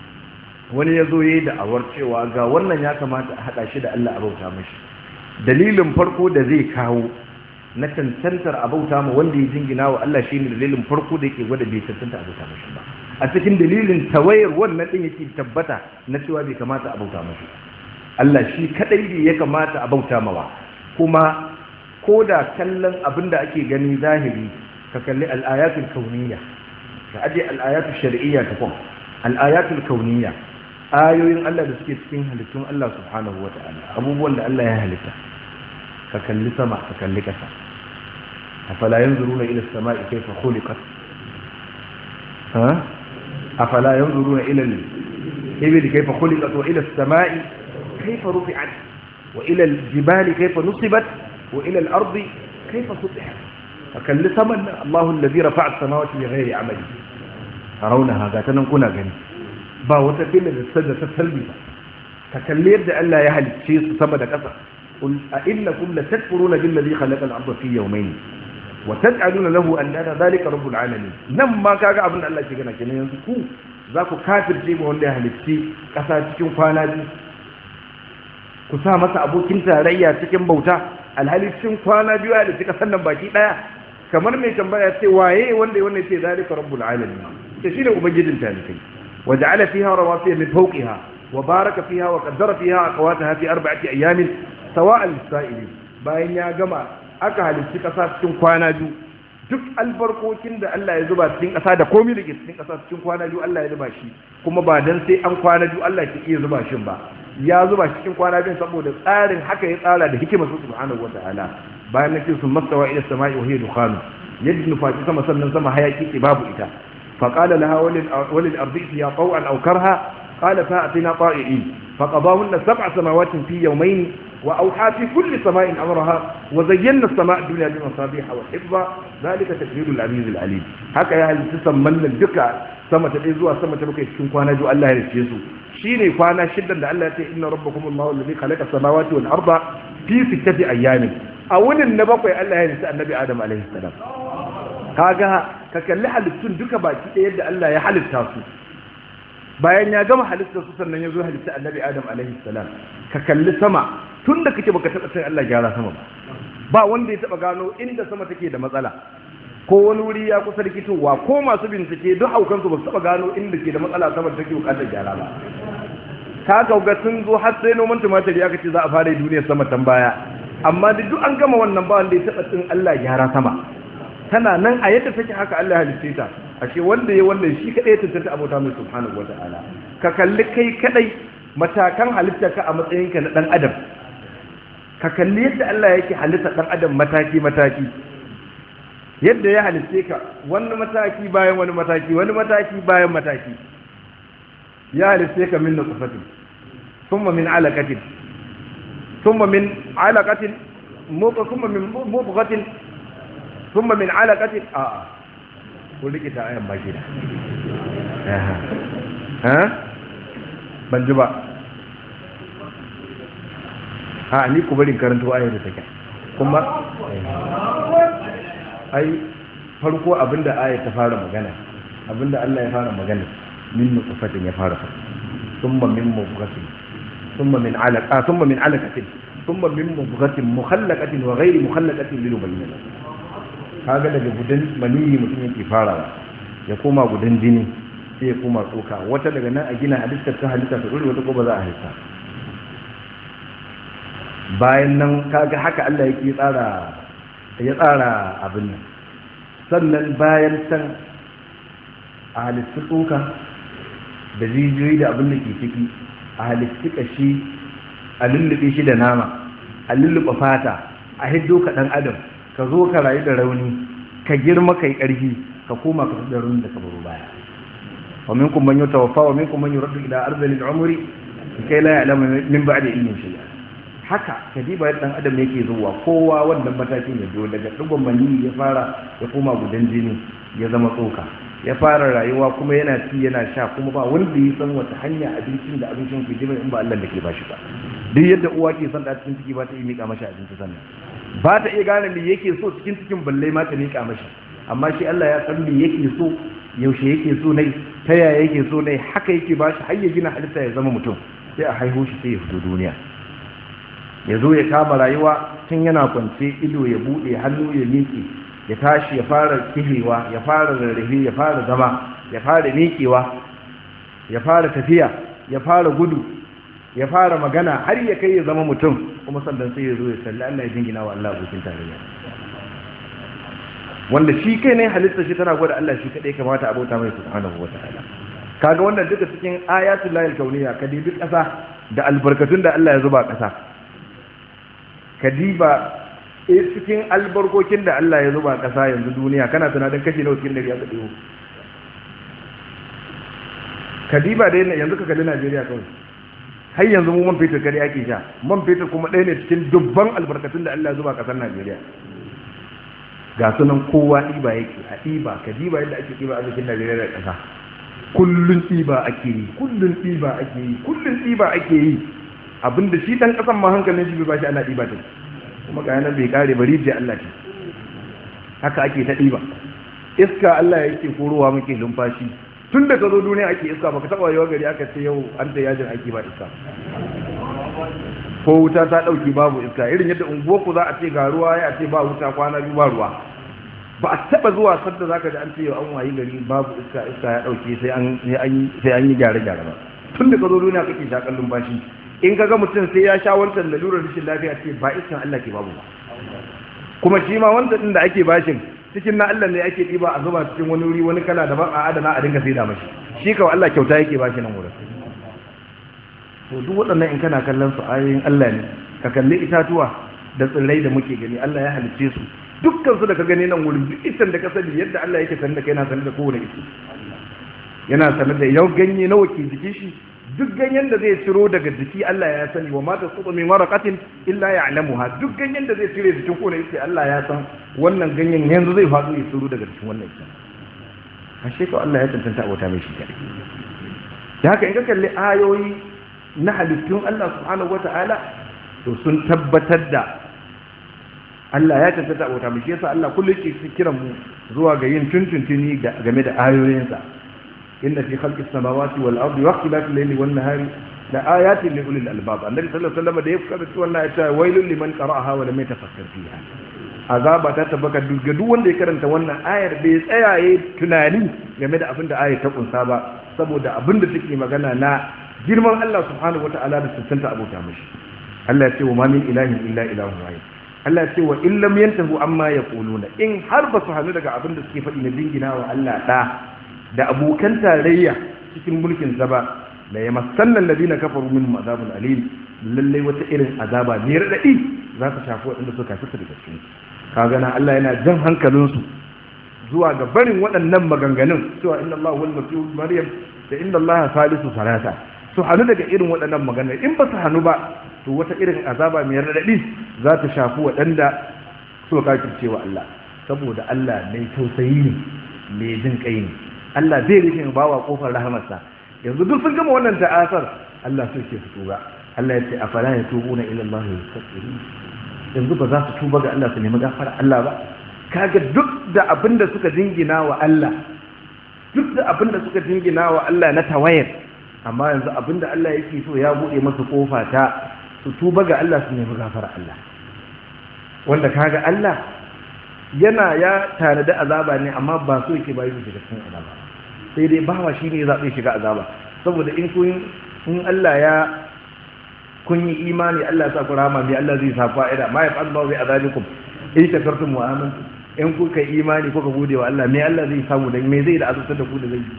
wani ya zo ya yi da'awar cewa ga wannan ya kamata a haɗa shi da Allah a bauta mashi, dalilin farko da zai kawo na tantantar a bauta ma wanda ya jingina wa Allah shi ne dalilin farko da yake gwada bai tantanta a bauta mashi ba. A cikin dalilin tawayar wannan ɗin yake tabbata na cewa bai kamata a bauta mashi. Allah shi kadai ne ya kamata a bauta mawa. Kuma ko da kallon abin da ake gani zahiri, ka kalli al'ayatul kauniyya, ka aje al'ayatul shar'iyya ta kuma al'ayatul kauniyya, ayoyin Allah da suke cikin halittun Allah subhanahu wata'ala, abubuwan da Allah ya halitta. Ka kalli sama, ka kalli ƙasa, afala yanzuruna ila as-sama'i kayfa khuliqat ha afala yanzuruna ila al-ibli kayfa khuliqat wa ila as-sama'i kayfa rufi'at wa ila al-jibali kayfa nusibat wa ila al-ardi kayfa sutihat akalli saman Allahu alladhi rafa'a as-samawati bighayri 'amali tarawnaha gatanan kuna gani ba wata fila da sadda ta salbi ba ka kalli yadda Allah ya halicce su sama da ƙasa qul a innakum la takfuruna billazi khalaqa al-ardha fi yawmayn wa taj'aluna lahu andada dhalika rabbul alamin nan ma kaga abin da Allah ke gana kenan yanzu ku za ku kafirce mu wanda ya halicce ƙasa cikin kwana biyu ku sa masa abokin tarayya cikin bauta alhali cikin kwana biyu ya halicce ƙasar nan baki daya kamar mai tambaya ce waye wanda wanda ce dhalika rabbul alamin ce shine ubangijin talikai وجعل فيها رواسي من فوقها وبارك فيها وقدر فيها أقواتها في أربعة أيام سواء للسائلين bayan ya gama aka halitta ƙasa cikin kwana biyu duk albarkokin da Allah ya zuba cikin ƙasa da komai da ke cikin ƙasa cikin kwana biyu Allah ya zuba shi kuma ba dan sai an kwana biyu Allah ke iya zuba shi ba ya zuba shi cikin kwana biyu saboda tsarin haka ya tsara da hikimar su subhanahu wataala bayan nake sun mastawa ila samai wa hiya dukhan yadda nufati sama sannan sama hayaki ke babu ita فقال لها وللأرض ائتيا طوعا أو كرها قالتا أتينا طائعين فقضاهن سبع سماوات في يومين وأوحى في كل سماء أمرها وزينا السماء الدنيا بمصابيح وحفظا ذلك تقدير العزيز العليم هكا يا هل تسمى الدكا سما تدزوا سما تبكي cikin kwana ju Allah ya rike su shine kwana shiddan da Allah ya ce inna rabbakum Allahu alladhi khalaqa samawati wal arda fi sittati ayyamin a wunin na bakwai Allah ya rike annabi Adam alaihi salam kaga ka kalli halittun duka baki ɗaya yadda Allah ya halitta su bayan ya gama halitta su sannan ya zo halitta annabi Adam alaihi salam ka kalli sama tun da kake baka taɓa san Allah gyara sama ba ba wanda ya taɓa gano inda sama take da matsala ko wani wuri ya kusa rikitowa ko masu bincike duk haukansu ba su taɓa gano inda ke da matsala sama take bukatar gyara ba ka ga sun zo har sai noman tumatiri aka ce za a fara duniyar sama tan baya amma duk an gama wannan ba wanda ya taɓa tsin Allah gyara sama tana nan a yadda take haka Allah ya halitta ta ashe wanda ya wannan shi kadai ya tantance abota mai subhanahu wataala ka kalli kai kadai matakan halittarka a matsayinka na dan adam ka kalli yadda Allah yake halitta dan adam mataki mataki yadda ya halitte ka wani mataki bayan wani mataki wani mataki bayan mataki ya halitte ka min nutfatin thumma min alaqatin thumma min alaqatin thumma min mudghatin ثم من علقة آه قل لك تعالى باكي ها ها بنجبا ها ni ku bari karanto ayar da take kuma ai farko abinda ayar ta fara magana abinda Allah ya fara magana min nutfatin ya fara thumma min mubghatin thumma min alaqa thumma min alaqatin thumma min mubghatin mukhallaqatin wa ghayri mukhallaqatin lil bayyinah kaga daga gudan maniyi mutum yake farawa ya koma gudan jini sai ya koma tsoka wata daga nan a gina halittar ta halitta ta dole wata ko ba za a halitta bayan nan kaga haka Allah yake tsara ya tsara abin nan sannan bayan san a halittu tsoka da jijiyoyi da abin da ke ciki a halittu kashi a lullube shi da nama a lullube fata a hiddo ka dan adam ka zo ka rayu da rauni ka girma kai ƙarfi ka koma ka da rauni da ka baro baya wa minkum man yutawaffa wa minkum man yuraddu ila arzalil umri kai la ya'lamu min ba'di ilmin shay'a haka kadiba dan adam yake zuwa kowa wannan matakin ya zo daga dubban mani ya fara ya koma gudan jini ya zama tsoka ya fara rayuwa kuma yana ci yana sha kuma ba wanda ya san wata hanya abincin da abincin ke jiba in ba Allah da ke bashi ba duk yadda uwa ke san da cikin ciki ba ta yi mika mashi abinci sannan ba ta iya gane me yake so cikin cikin balle ma ta mika mashi amma shi Allah ya san me yake so yaushe yake so nai ta yaya yake so nai haka yake ba shi har ya gina halitta ya zama mutum sai a haihu shi sai ya fito duniya ya zo ya kama rayuwa tun yana kwance ido ya bude hannu ya miƙe ya tashi ya fara kihewa ya fara rarrafe ya fara zama ya fara miƙewa ya fara tafiya ya fara gudu ya fara magana har ya kai ya zama mutum kuma sannan sai ya zo ya salli Allah ya jingina wa Allah abokin tarayya wanda shi kai ne halitta shi tana gwada Allah shi kadai kamata a bauta mai subhanahu wataala kaga wannan duka cikin ayatul lahil kauniyya kadibi kasa da albarkatun da Allah ya zuba kasa kadiba eh cikin albarkokin da Allah ya zuba kasa yanzu duniya kana tunanin kashi nawa cikin da ya tsadiyo kadiba dai yanzu ka kalli Najeriya kawai har yanzu mu man fetur kare ake sha man fetur kuma ɗaya ne cikin dubban albarkatun da Allah ya zuba kasar Najeriya ga sunan kowa ɗiba yake a ɗiba kadiba yadda ake ɗiba a cikin Najeriya da ƙasa kullun ɗiba ake yi kullun ɗiba ake yi kullun ɗiba ake yi abinda shi ɗan ƙasan ma hankalin shi bai ba shi ana ɗiba ta kuma ga yanar bai kare bari je Allah ce haka ake ta ɗiba iska Allah ya yake korowa muke lumfashi tun da ka zo duniya ake iska baka taɓa yawa gari aka ce yau an ta yajin aiki ba iska ko wuta ta ɗauki babu iska irin yadda unguwarku za a ce ga ruwa ya ce ba wuta kwana biyu ba ruwa ba a taɓa zuwa sadda za ka ji an ce yau an wayi gari babu iska iska ya ɗauke sai an yi gyare-gyare ba tun da ka zo duniya kake shakan lumfashi in ka ga mutum sai ya sha wancan lalurar rashin lafiya ce ba iskan Allah ke babu ba kuma shi ma wanda din da ake bashin cikin na Allah ne ake ɗiba a zuba cikin wani wuri wani kala daban a adana a dinga sai da mashi shi kawai Allah kyauta yake bashi nan wurin to duk waɗannan in kana kallon su ayoyin Allah ne ka kalli itatuwa da tsirrai da muke gani Allah ya halicce su dukkan su da ka gani nan wurin duk isan da ka sani yadda Allah yake sanar da kai yana sanar da kowane isi yana sanar da yau ganye nawa ke jikin shi duk ganyen da zai ciro daga jiki Allah ya sani wa mata tsubu min waraqatin illa ya'lamuha duk ganyen da zai cire jikin kowane isi Allah ya san wannan ganyen yanzu zai faɗo ya ciro daga cikin wannan isi ashe ko Allah ya tantance abota mai shi kadai da haka in ka kalli ayoyi na halittun Allah subhanahu wata'ala to sun tabbatar da Allah ya tantance abota mai shi yasa Allah kullum ke kiran mu zuwa ga yin tuntuntuni game da ayoyinsa inna fi khalqis samawati wal ardi wa ikhtilafil layli wan nahari la ayatin li ulil albab annabi sallallahu alaihi wasallam da ya karanta wannan ayata wailul liman qara'aha wa lam yatafakkar fiha azaba ta tabbaka duk duk wanda ya karanta wannan ayar bai tsayaye tunani game da abin da ayar ta kunsa ba saboda abin da take magana na girman Allah subhanahu wataala da tantance abota mishi Allah ya ce wa ma min ilahin illa ilahun wahid Allah ya ce wa in lam yantahu amma yaquluna in har ba su hannu daga abin da suke faɗi na dingina wa Allah da da abokan tarayya cikin mulkin zaba la yamassanna alladhina kafaru minhum azabun alim lalle wata irin azaba ne radadi za ta shafi waɗanda suka kafirta daga cikin kaga na Allah yana jan hankalinsu zuwa ga barin waɗannan maganganun cewa inna Allah wal masih maryam da inna Allah salisu salasa su hannu daga irin waɗannan maganganun in ba su hannu ba to wata irin azaba mai radadi za ta shafi waɗanda suka kafirce wa Allah saboda Allah mai tausayi ne mai jin kai ne Allah zai rike bawa kofar rahamarsa yanzu duk sun gama wannan ta'asar Allah sai ke tuba Allah ya ce afala yatubuna ila Allah yastaghfirun yanzu ba za su tuba ga Allah su nemi gafara Allah ba kaga duk da abinda suka jingina wa Allah duk da abinda suka jingina wa Allah na tawayar amma yanzu abinda Allah yake so ya bude masa kofa ta su tuba ga Allah su nemi gafara Allah wanda kaga Allah yana ya tare da azaba ne amma ba so yake bayi su shiga cikin azaba sai dai bawa shi ne zaɓe shiga azaba saboda in kun in Allah ya kun yi imani Allah ya sa ku rama mai Allah zai sa fa'ida ma ya fa'al bi azabikum in shakartum wa amantum in kuka yi imani kuka gode wa Allah me Allah zai samu dan me zai da azabtar da ku da zai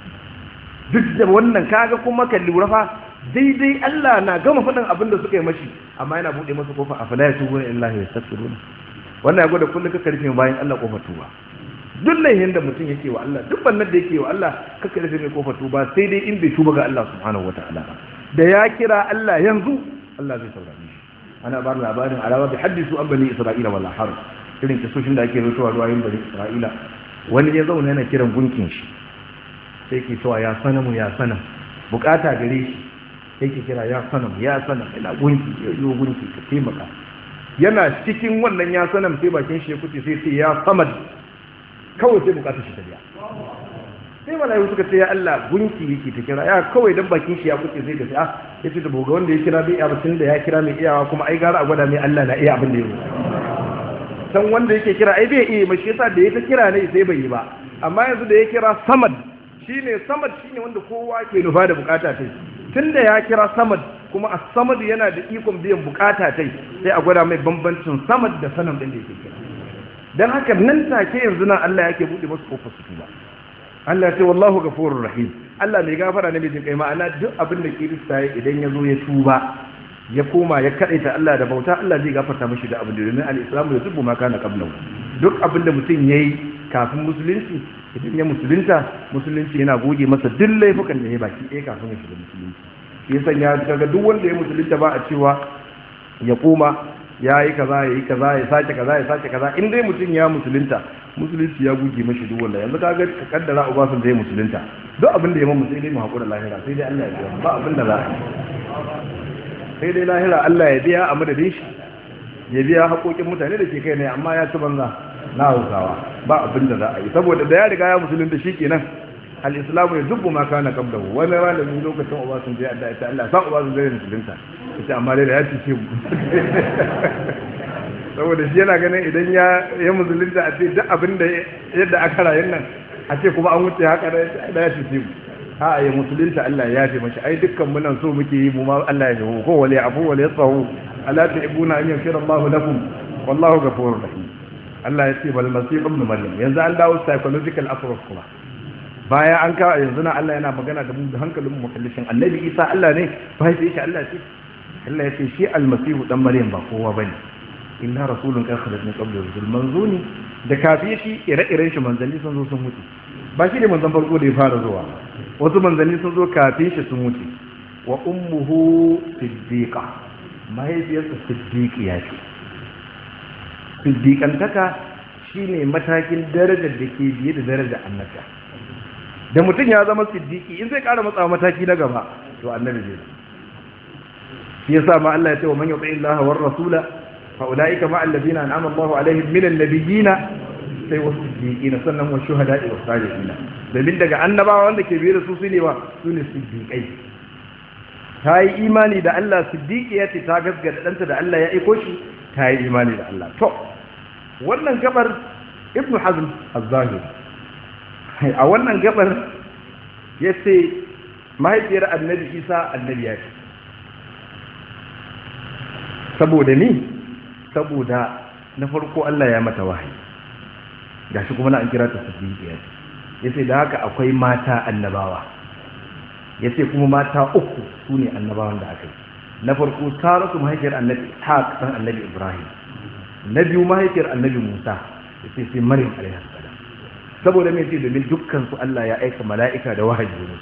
duk da wannan kaga kuma kan lura fa daidai Allah na gama faɗin abin da suka yi mashi amma yana buɗe masa kofa afala yatubuna illahi yastaghfiruna wannan ya gwada kullum ka karfe bayan Allah kofar tuba duk laihin da mutum yake wa Allah duk bannan da yake wa Allah ka karfe mai kofar tuba sai dai in bai tuba ga Allah subhanahu wataala da ya kira Allah yanzu Allah zai saurare shi ana ba labarin alawa bi hadisu an bani isra'ila wala har irin kisoshin da ake rutuwa ruwayin bani isra'ila wani ya zauna yana kiran gunkin shi sai ke cewa ya sanamu ya sanam bukata gare shi yake kira ya sanam ya sanam ina gunki ya yi gunki ka taimaka yana cikin wannan ya sanam sai bakin shi ya kuce sai sai ya samad kawai sai bukatar shi ta biya sai malayu suka ce ya Allah gunki yake ta kira ya kawai dan bakin shi ya kuce sai ka ce ah yace da boga wanda ya kira bai iya batun da ya kira mai iyawa kuma ai gara a gwada mai Allah na iya abin da yake dan wanda yake kira ai bai iya mashi yasa da ya ta kira ne sai bai yi ba amma yanzu da ya kira samad shine samad shine wanda kowa ke nufa da bukata ta tunda ya kira samad kuma as-samad yana da ikon biyan bukata tai sai a gwada mai bambancin samad da sanam din da yake kira dan haka nan take yanzu nan Allah yake bude musu kofar su tuba Allah ya ce wallahu ghafurur rahim Allah mai gafara ne mai jin kai ma'ana duk abin da kirista ya idan ya zo ya tuba ya koma ya kadaita Allah da bauta Allah zai gafarta mishi da abin da domin al-islamu yusubbu ma kana qablahu duk abin da mutum yayi kafin musulunci idan ya musulunta musulunci yana goge masa duk laifukan da ya baki ɗaya kafin ya shiga musulunci shi yasa ya kaga duk wanda ya musulunta ba a cewa ya koma ya yi kaza ya yi kaza ya sake kaza ya sake kaza in dai mutum ya musulunta musulunci ya goge mashi duk wanda yanzu kaga ka kaddara ubasan zai musulunta duk abin da ya mamu sai dai mu hakura lahira sai dai Allah ya biya ba abin da za a sai dai lahira Allah ya biya a madadin shi ya biya haƙoƙin mutane da ke kai ne amma ya ci banza na hausawa ba abin da za a yi saboda da ya riga ya musulunta shi kenan al-islamu ya dubbu ma kana qablahu wani malamin lokacin ubasan zai adda ita Allah sa ubasan zai musulunta ita amma dai da ya ci mu saboda shi yana ganin idan ya ya musulunta a ce duk abin da yadda aka rayu nan a ce kuma an wuce haka da ya ci mu a ya musulunta Allah ya yafe mashi ai dukkan mu nan so muke yi mu ma Allah ya yafe ko wala afu wala yasahu ala ta'ibuna an yaghfira Allahu lakum wallahu ghafurur rahim Allah ya ce bal masih ibn maryam yanzu an dawo psychological approach kuma baya an ka yanzu na Allah yana magana da mu da hankalin mu kallishin annabi Isa Allah ne bai sai shi Allah ce Allah ya ce shi almasihu dan maryam ba kowa bane inna rasulun qad khalat min qabli rusul manzuni da kafiye shi ire-iren shi manzanni sun zo sun mutu ba shi ne manzan farko da ya fara zuwa wasu manzanni sun zo kafin shi sun mutu wa ummuhu siddiqa mahaifiyarsa siddiqiya ce siddiqantaka shine matakin darajar da ke biye da darajar annabta da mutum ya zama siddiqi in zai kara matsawa mataki na gaba to annabi zai shi yasa ma Allah ya ce wa man yuti Allah war rasula fa ulaika ma alladhina an'ama Allahu alaihim minan nabiyyin sai wasu siddiqina sannan wa shuhada'i wa salihina domin daga annabawa wanda ke biye da su sune ba sune siddiqai ta yi imani da Allah siddiqiya ce ta gaskata danta da Allah ya aiko shi ta yi imani da Allah to wannan gabar ibnu hazm az-zahiri a wannan gabar yace mahaifiyar annabi Isa annabi ya ce saboda ni saboda na farko Allah ya mata wahayi gashi kuma na an kira ta siddiqiya yace da haka akwai mata annabawa yace kuma mata uku sune annabawan da aka yi na farko Saratu mahaifiyar annabi Ishaq dan annabi Ibrahim na biyu mahaifiyar annabi Musa yace sai Maryam alaiha salam saboda me yace domin dukkan su Allah ya aika mala'ika da wahayi ne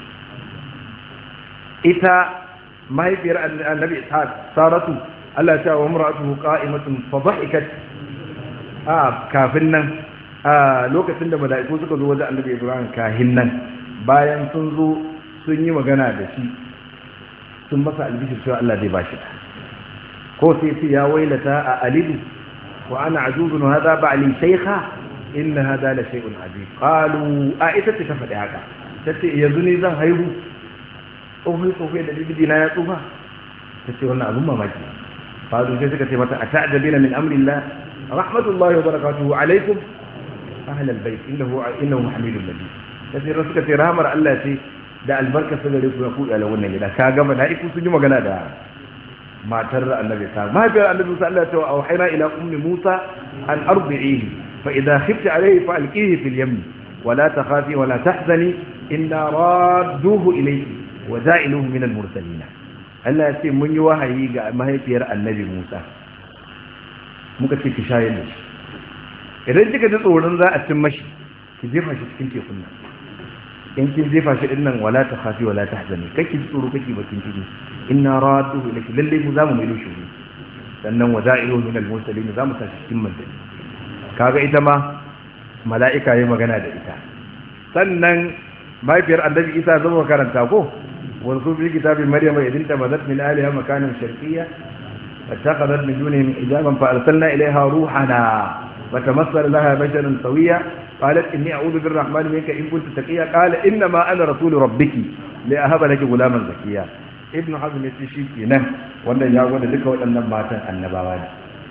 ita mahaifiyar annabi Ishaq Saratu Allah ya ce wa imra'atuhu qa'imatun fa dhahikat a kafin nan a lokacin da mala'iku suka zo wajen annabi Ibrahim kahin nan bayan sun zo sun yi magana da shi sun masa albishir cewa Allah zai bashi ko sai ce ya wailata a alidu wa ana ajuzun hada ba'li shaykha inna hada la shay'un ajib qalu a ita ce ta faɗi haka tace yanzu ne zan haihu tsofai tsofai da bibidi na ya tsufa tace wannan abun mamaki fadu sai suka ce mata ata'jabina min amrillah rahmatullahi wa barakatuhu alaikum ahlal bait innahu innahu hamidul majid sai suka ce rahmar Allah ce da albarka su gare ku ya ku iyalan wannan gida ka ga mala'iku sun yi magana da matar annabi ta mahaifiyar annabi Musa Allah ya ce wa auhayna ila ummi Musa an ardi'ihi fa idha khifti alayhi fa alqihi fil yam wa la takhafi wa la tahzani inna radduhu ilayki wa ja'iluhu min al mursalin Allah ya ce mun yi wahayi ga mahaifiyar annabi Musa muka ce ki shayar da shi idan kika ji tsoron za a cin mashi ki jefa shi cikin tekun nan in kin jefa shi din nan wala ta khafi wala ta hazani kake ji tsoro kake bakin ciki inna radduhu ilayki lalle mu zamu mai lushi sannan waza'iluhu min al-mursalin zamu tashi cikin manzali kaga ita ma mala'ika yayi magana da ita sannan mahaifiyar annabi Isa zama karanta ko wasu bi kitabi maryam idin tabadat min aliha makanan sharqiyya fattaqadat min dunihim hijaban fa arsalna ilayha ruhana فتمثل لها بشرا سويا قالت إني أعوذ بالرحمن منك إن كنت تقيا قال إنما أنا رسول ربك لأهب لك غلاما زكيا ابن حزم يتشيكي نه وانا يقول لك وأن ماتا النبوان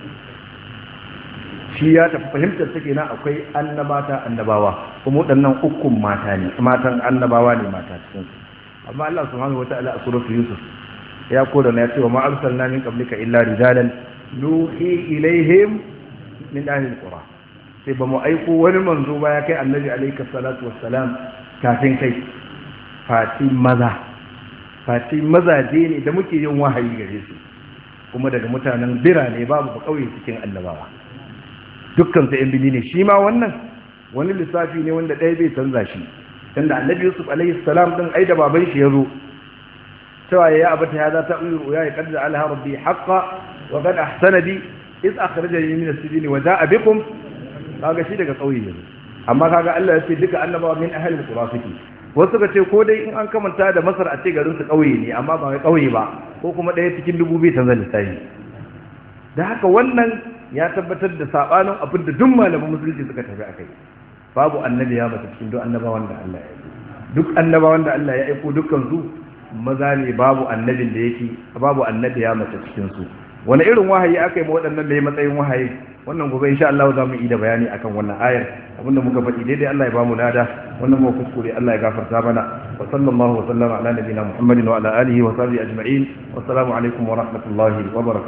shi ya tafi fahimtar take na akwai annabata annabawa kuma waɗannan ukun mata ne matan annabawa ne mata cikin amma Allah subhanahu wataala a suratul yusuf ya koda na ya ce wa ma arsalna min qablika illa rijalan nuhi ilaihim min ahli alqura sai ba mu aiko wani manzo ba ya kai annabi alayka salatu wassalam kafin kai fati maza fati mazaje ne da muke yin wahayi gare su kuma daga mutanen birane babu ba kauye cikin annabawa dukkan su yan bini ne shi ma wannan wani lissafi ne wanda ɗaya bai canza shi tunda annabi yusuf alaihi salam din ai da baban shi yazo cewa ya abata ya za ta uyu ya qad ja'alaha rabbi haqqan wa qad ahsana bi iz akhrajani min as-sijn wa ja'a bikum kaga shi daga kauye yazo amma kaga Allah ya ce duka annabawa min ahli al-qura suke wasu suka ce ko dai in an kamanta da Masar a ce garin su kauye ne amma ba wai kauye ba ko kuma ɗaya cikin dubu bai canza lissafi da haka wannan ya tabbatar da sabanin abin da duk malaman musulunci suka tafi akai babu annabi ya mata cikin duk annabawan da Allah ya aiko duk annabawan da Allah ya aiko dukkan su maza ne babu annabin da yake babu annabi ya mata cikin su wani irin wahayi aka yi ma waɗannan mai matsayin wahayi wannan gobe insha Allah za mu yi da bayani akan wannan ayar abinda muka faɗi daidai Allah ya bamu nada wannan mu kuskure Allah ya gafarta mana wa sallallahu wa sallama ala nabiyina Muhammadin wa ala alihi wa sahbihi ajma'in wassalamu alaikum wa rahmatullahi wa barakatuh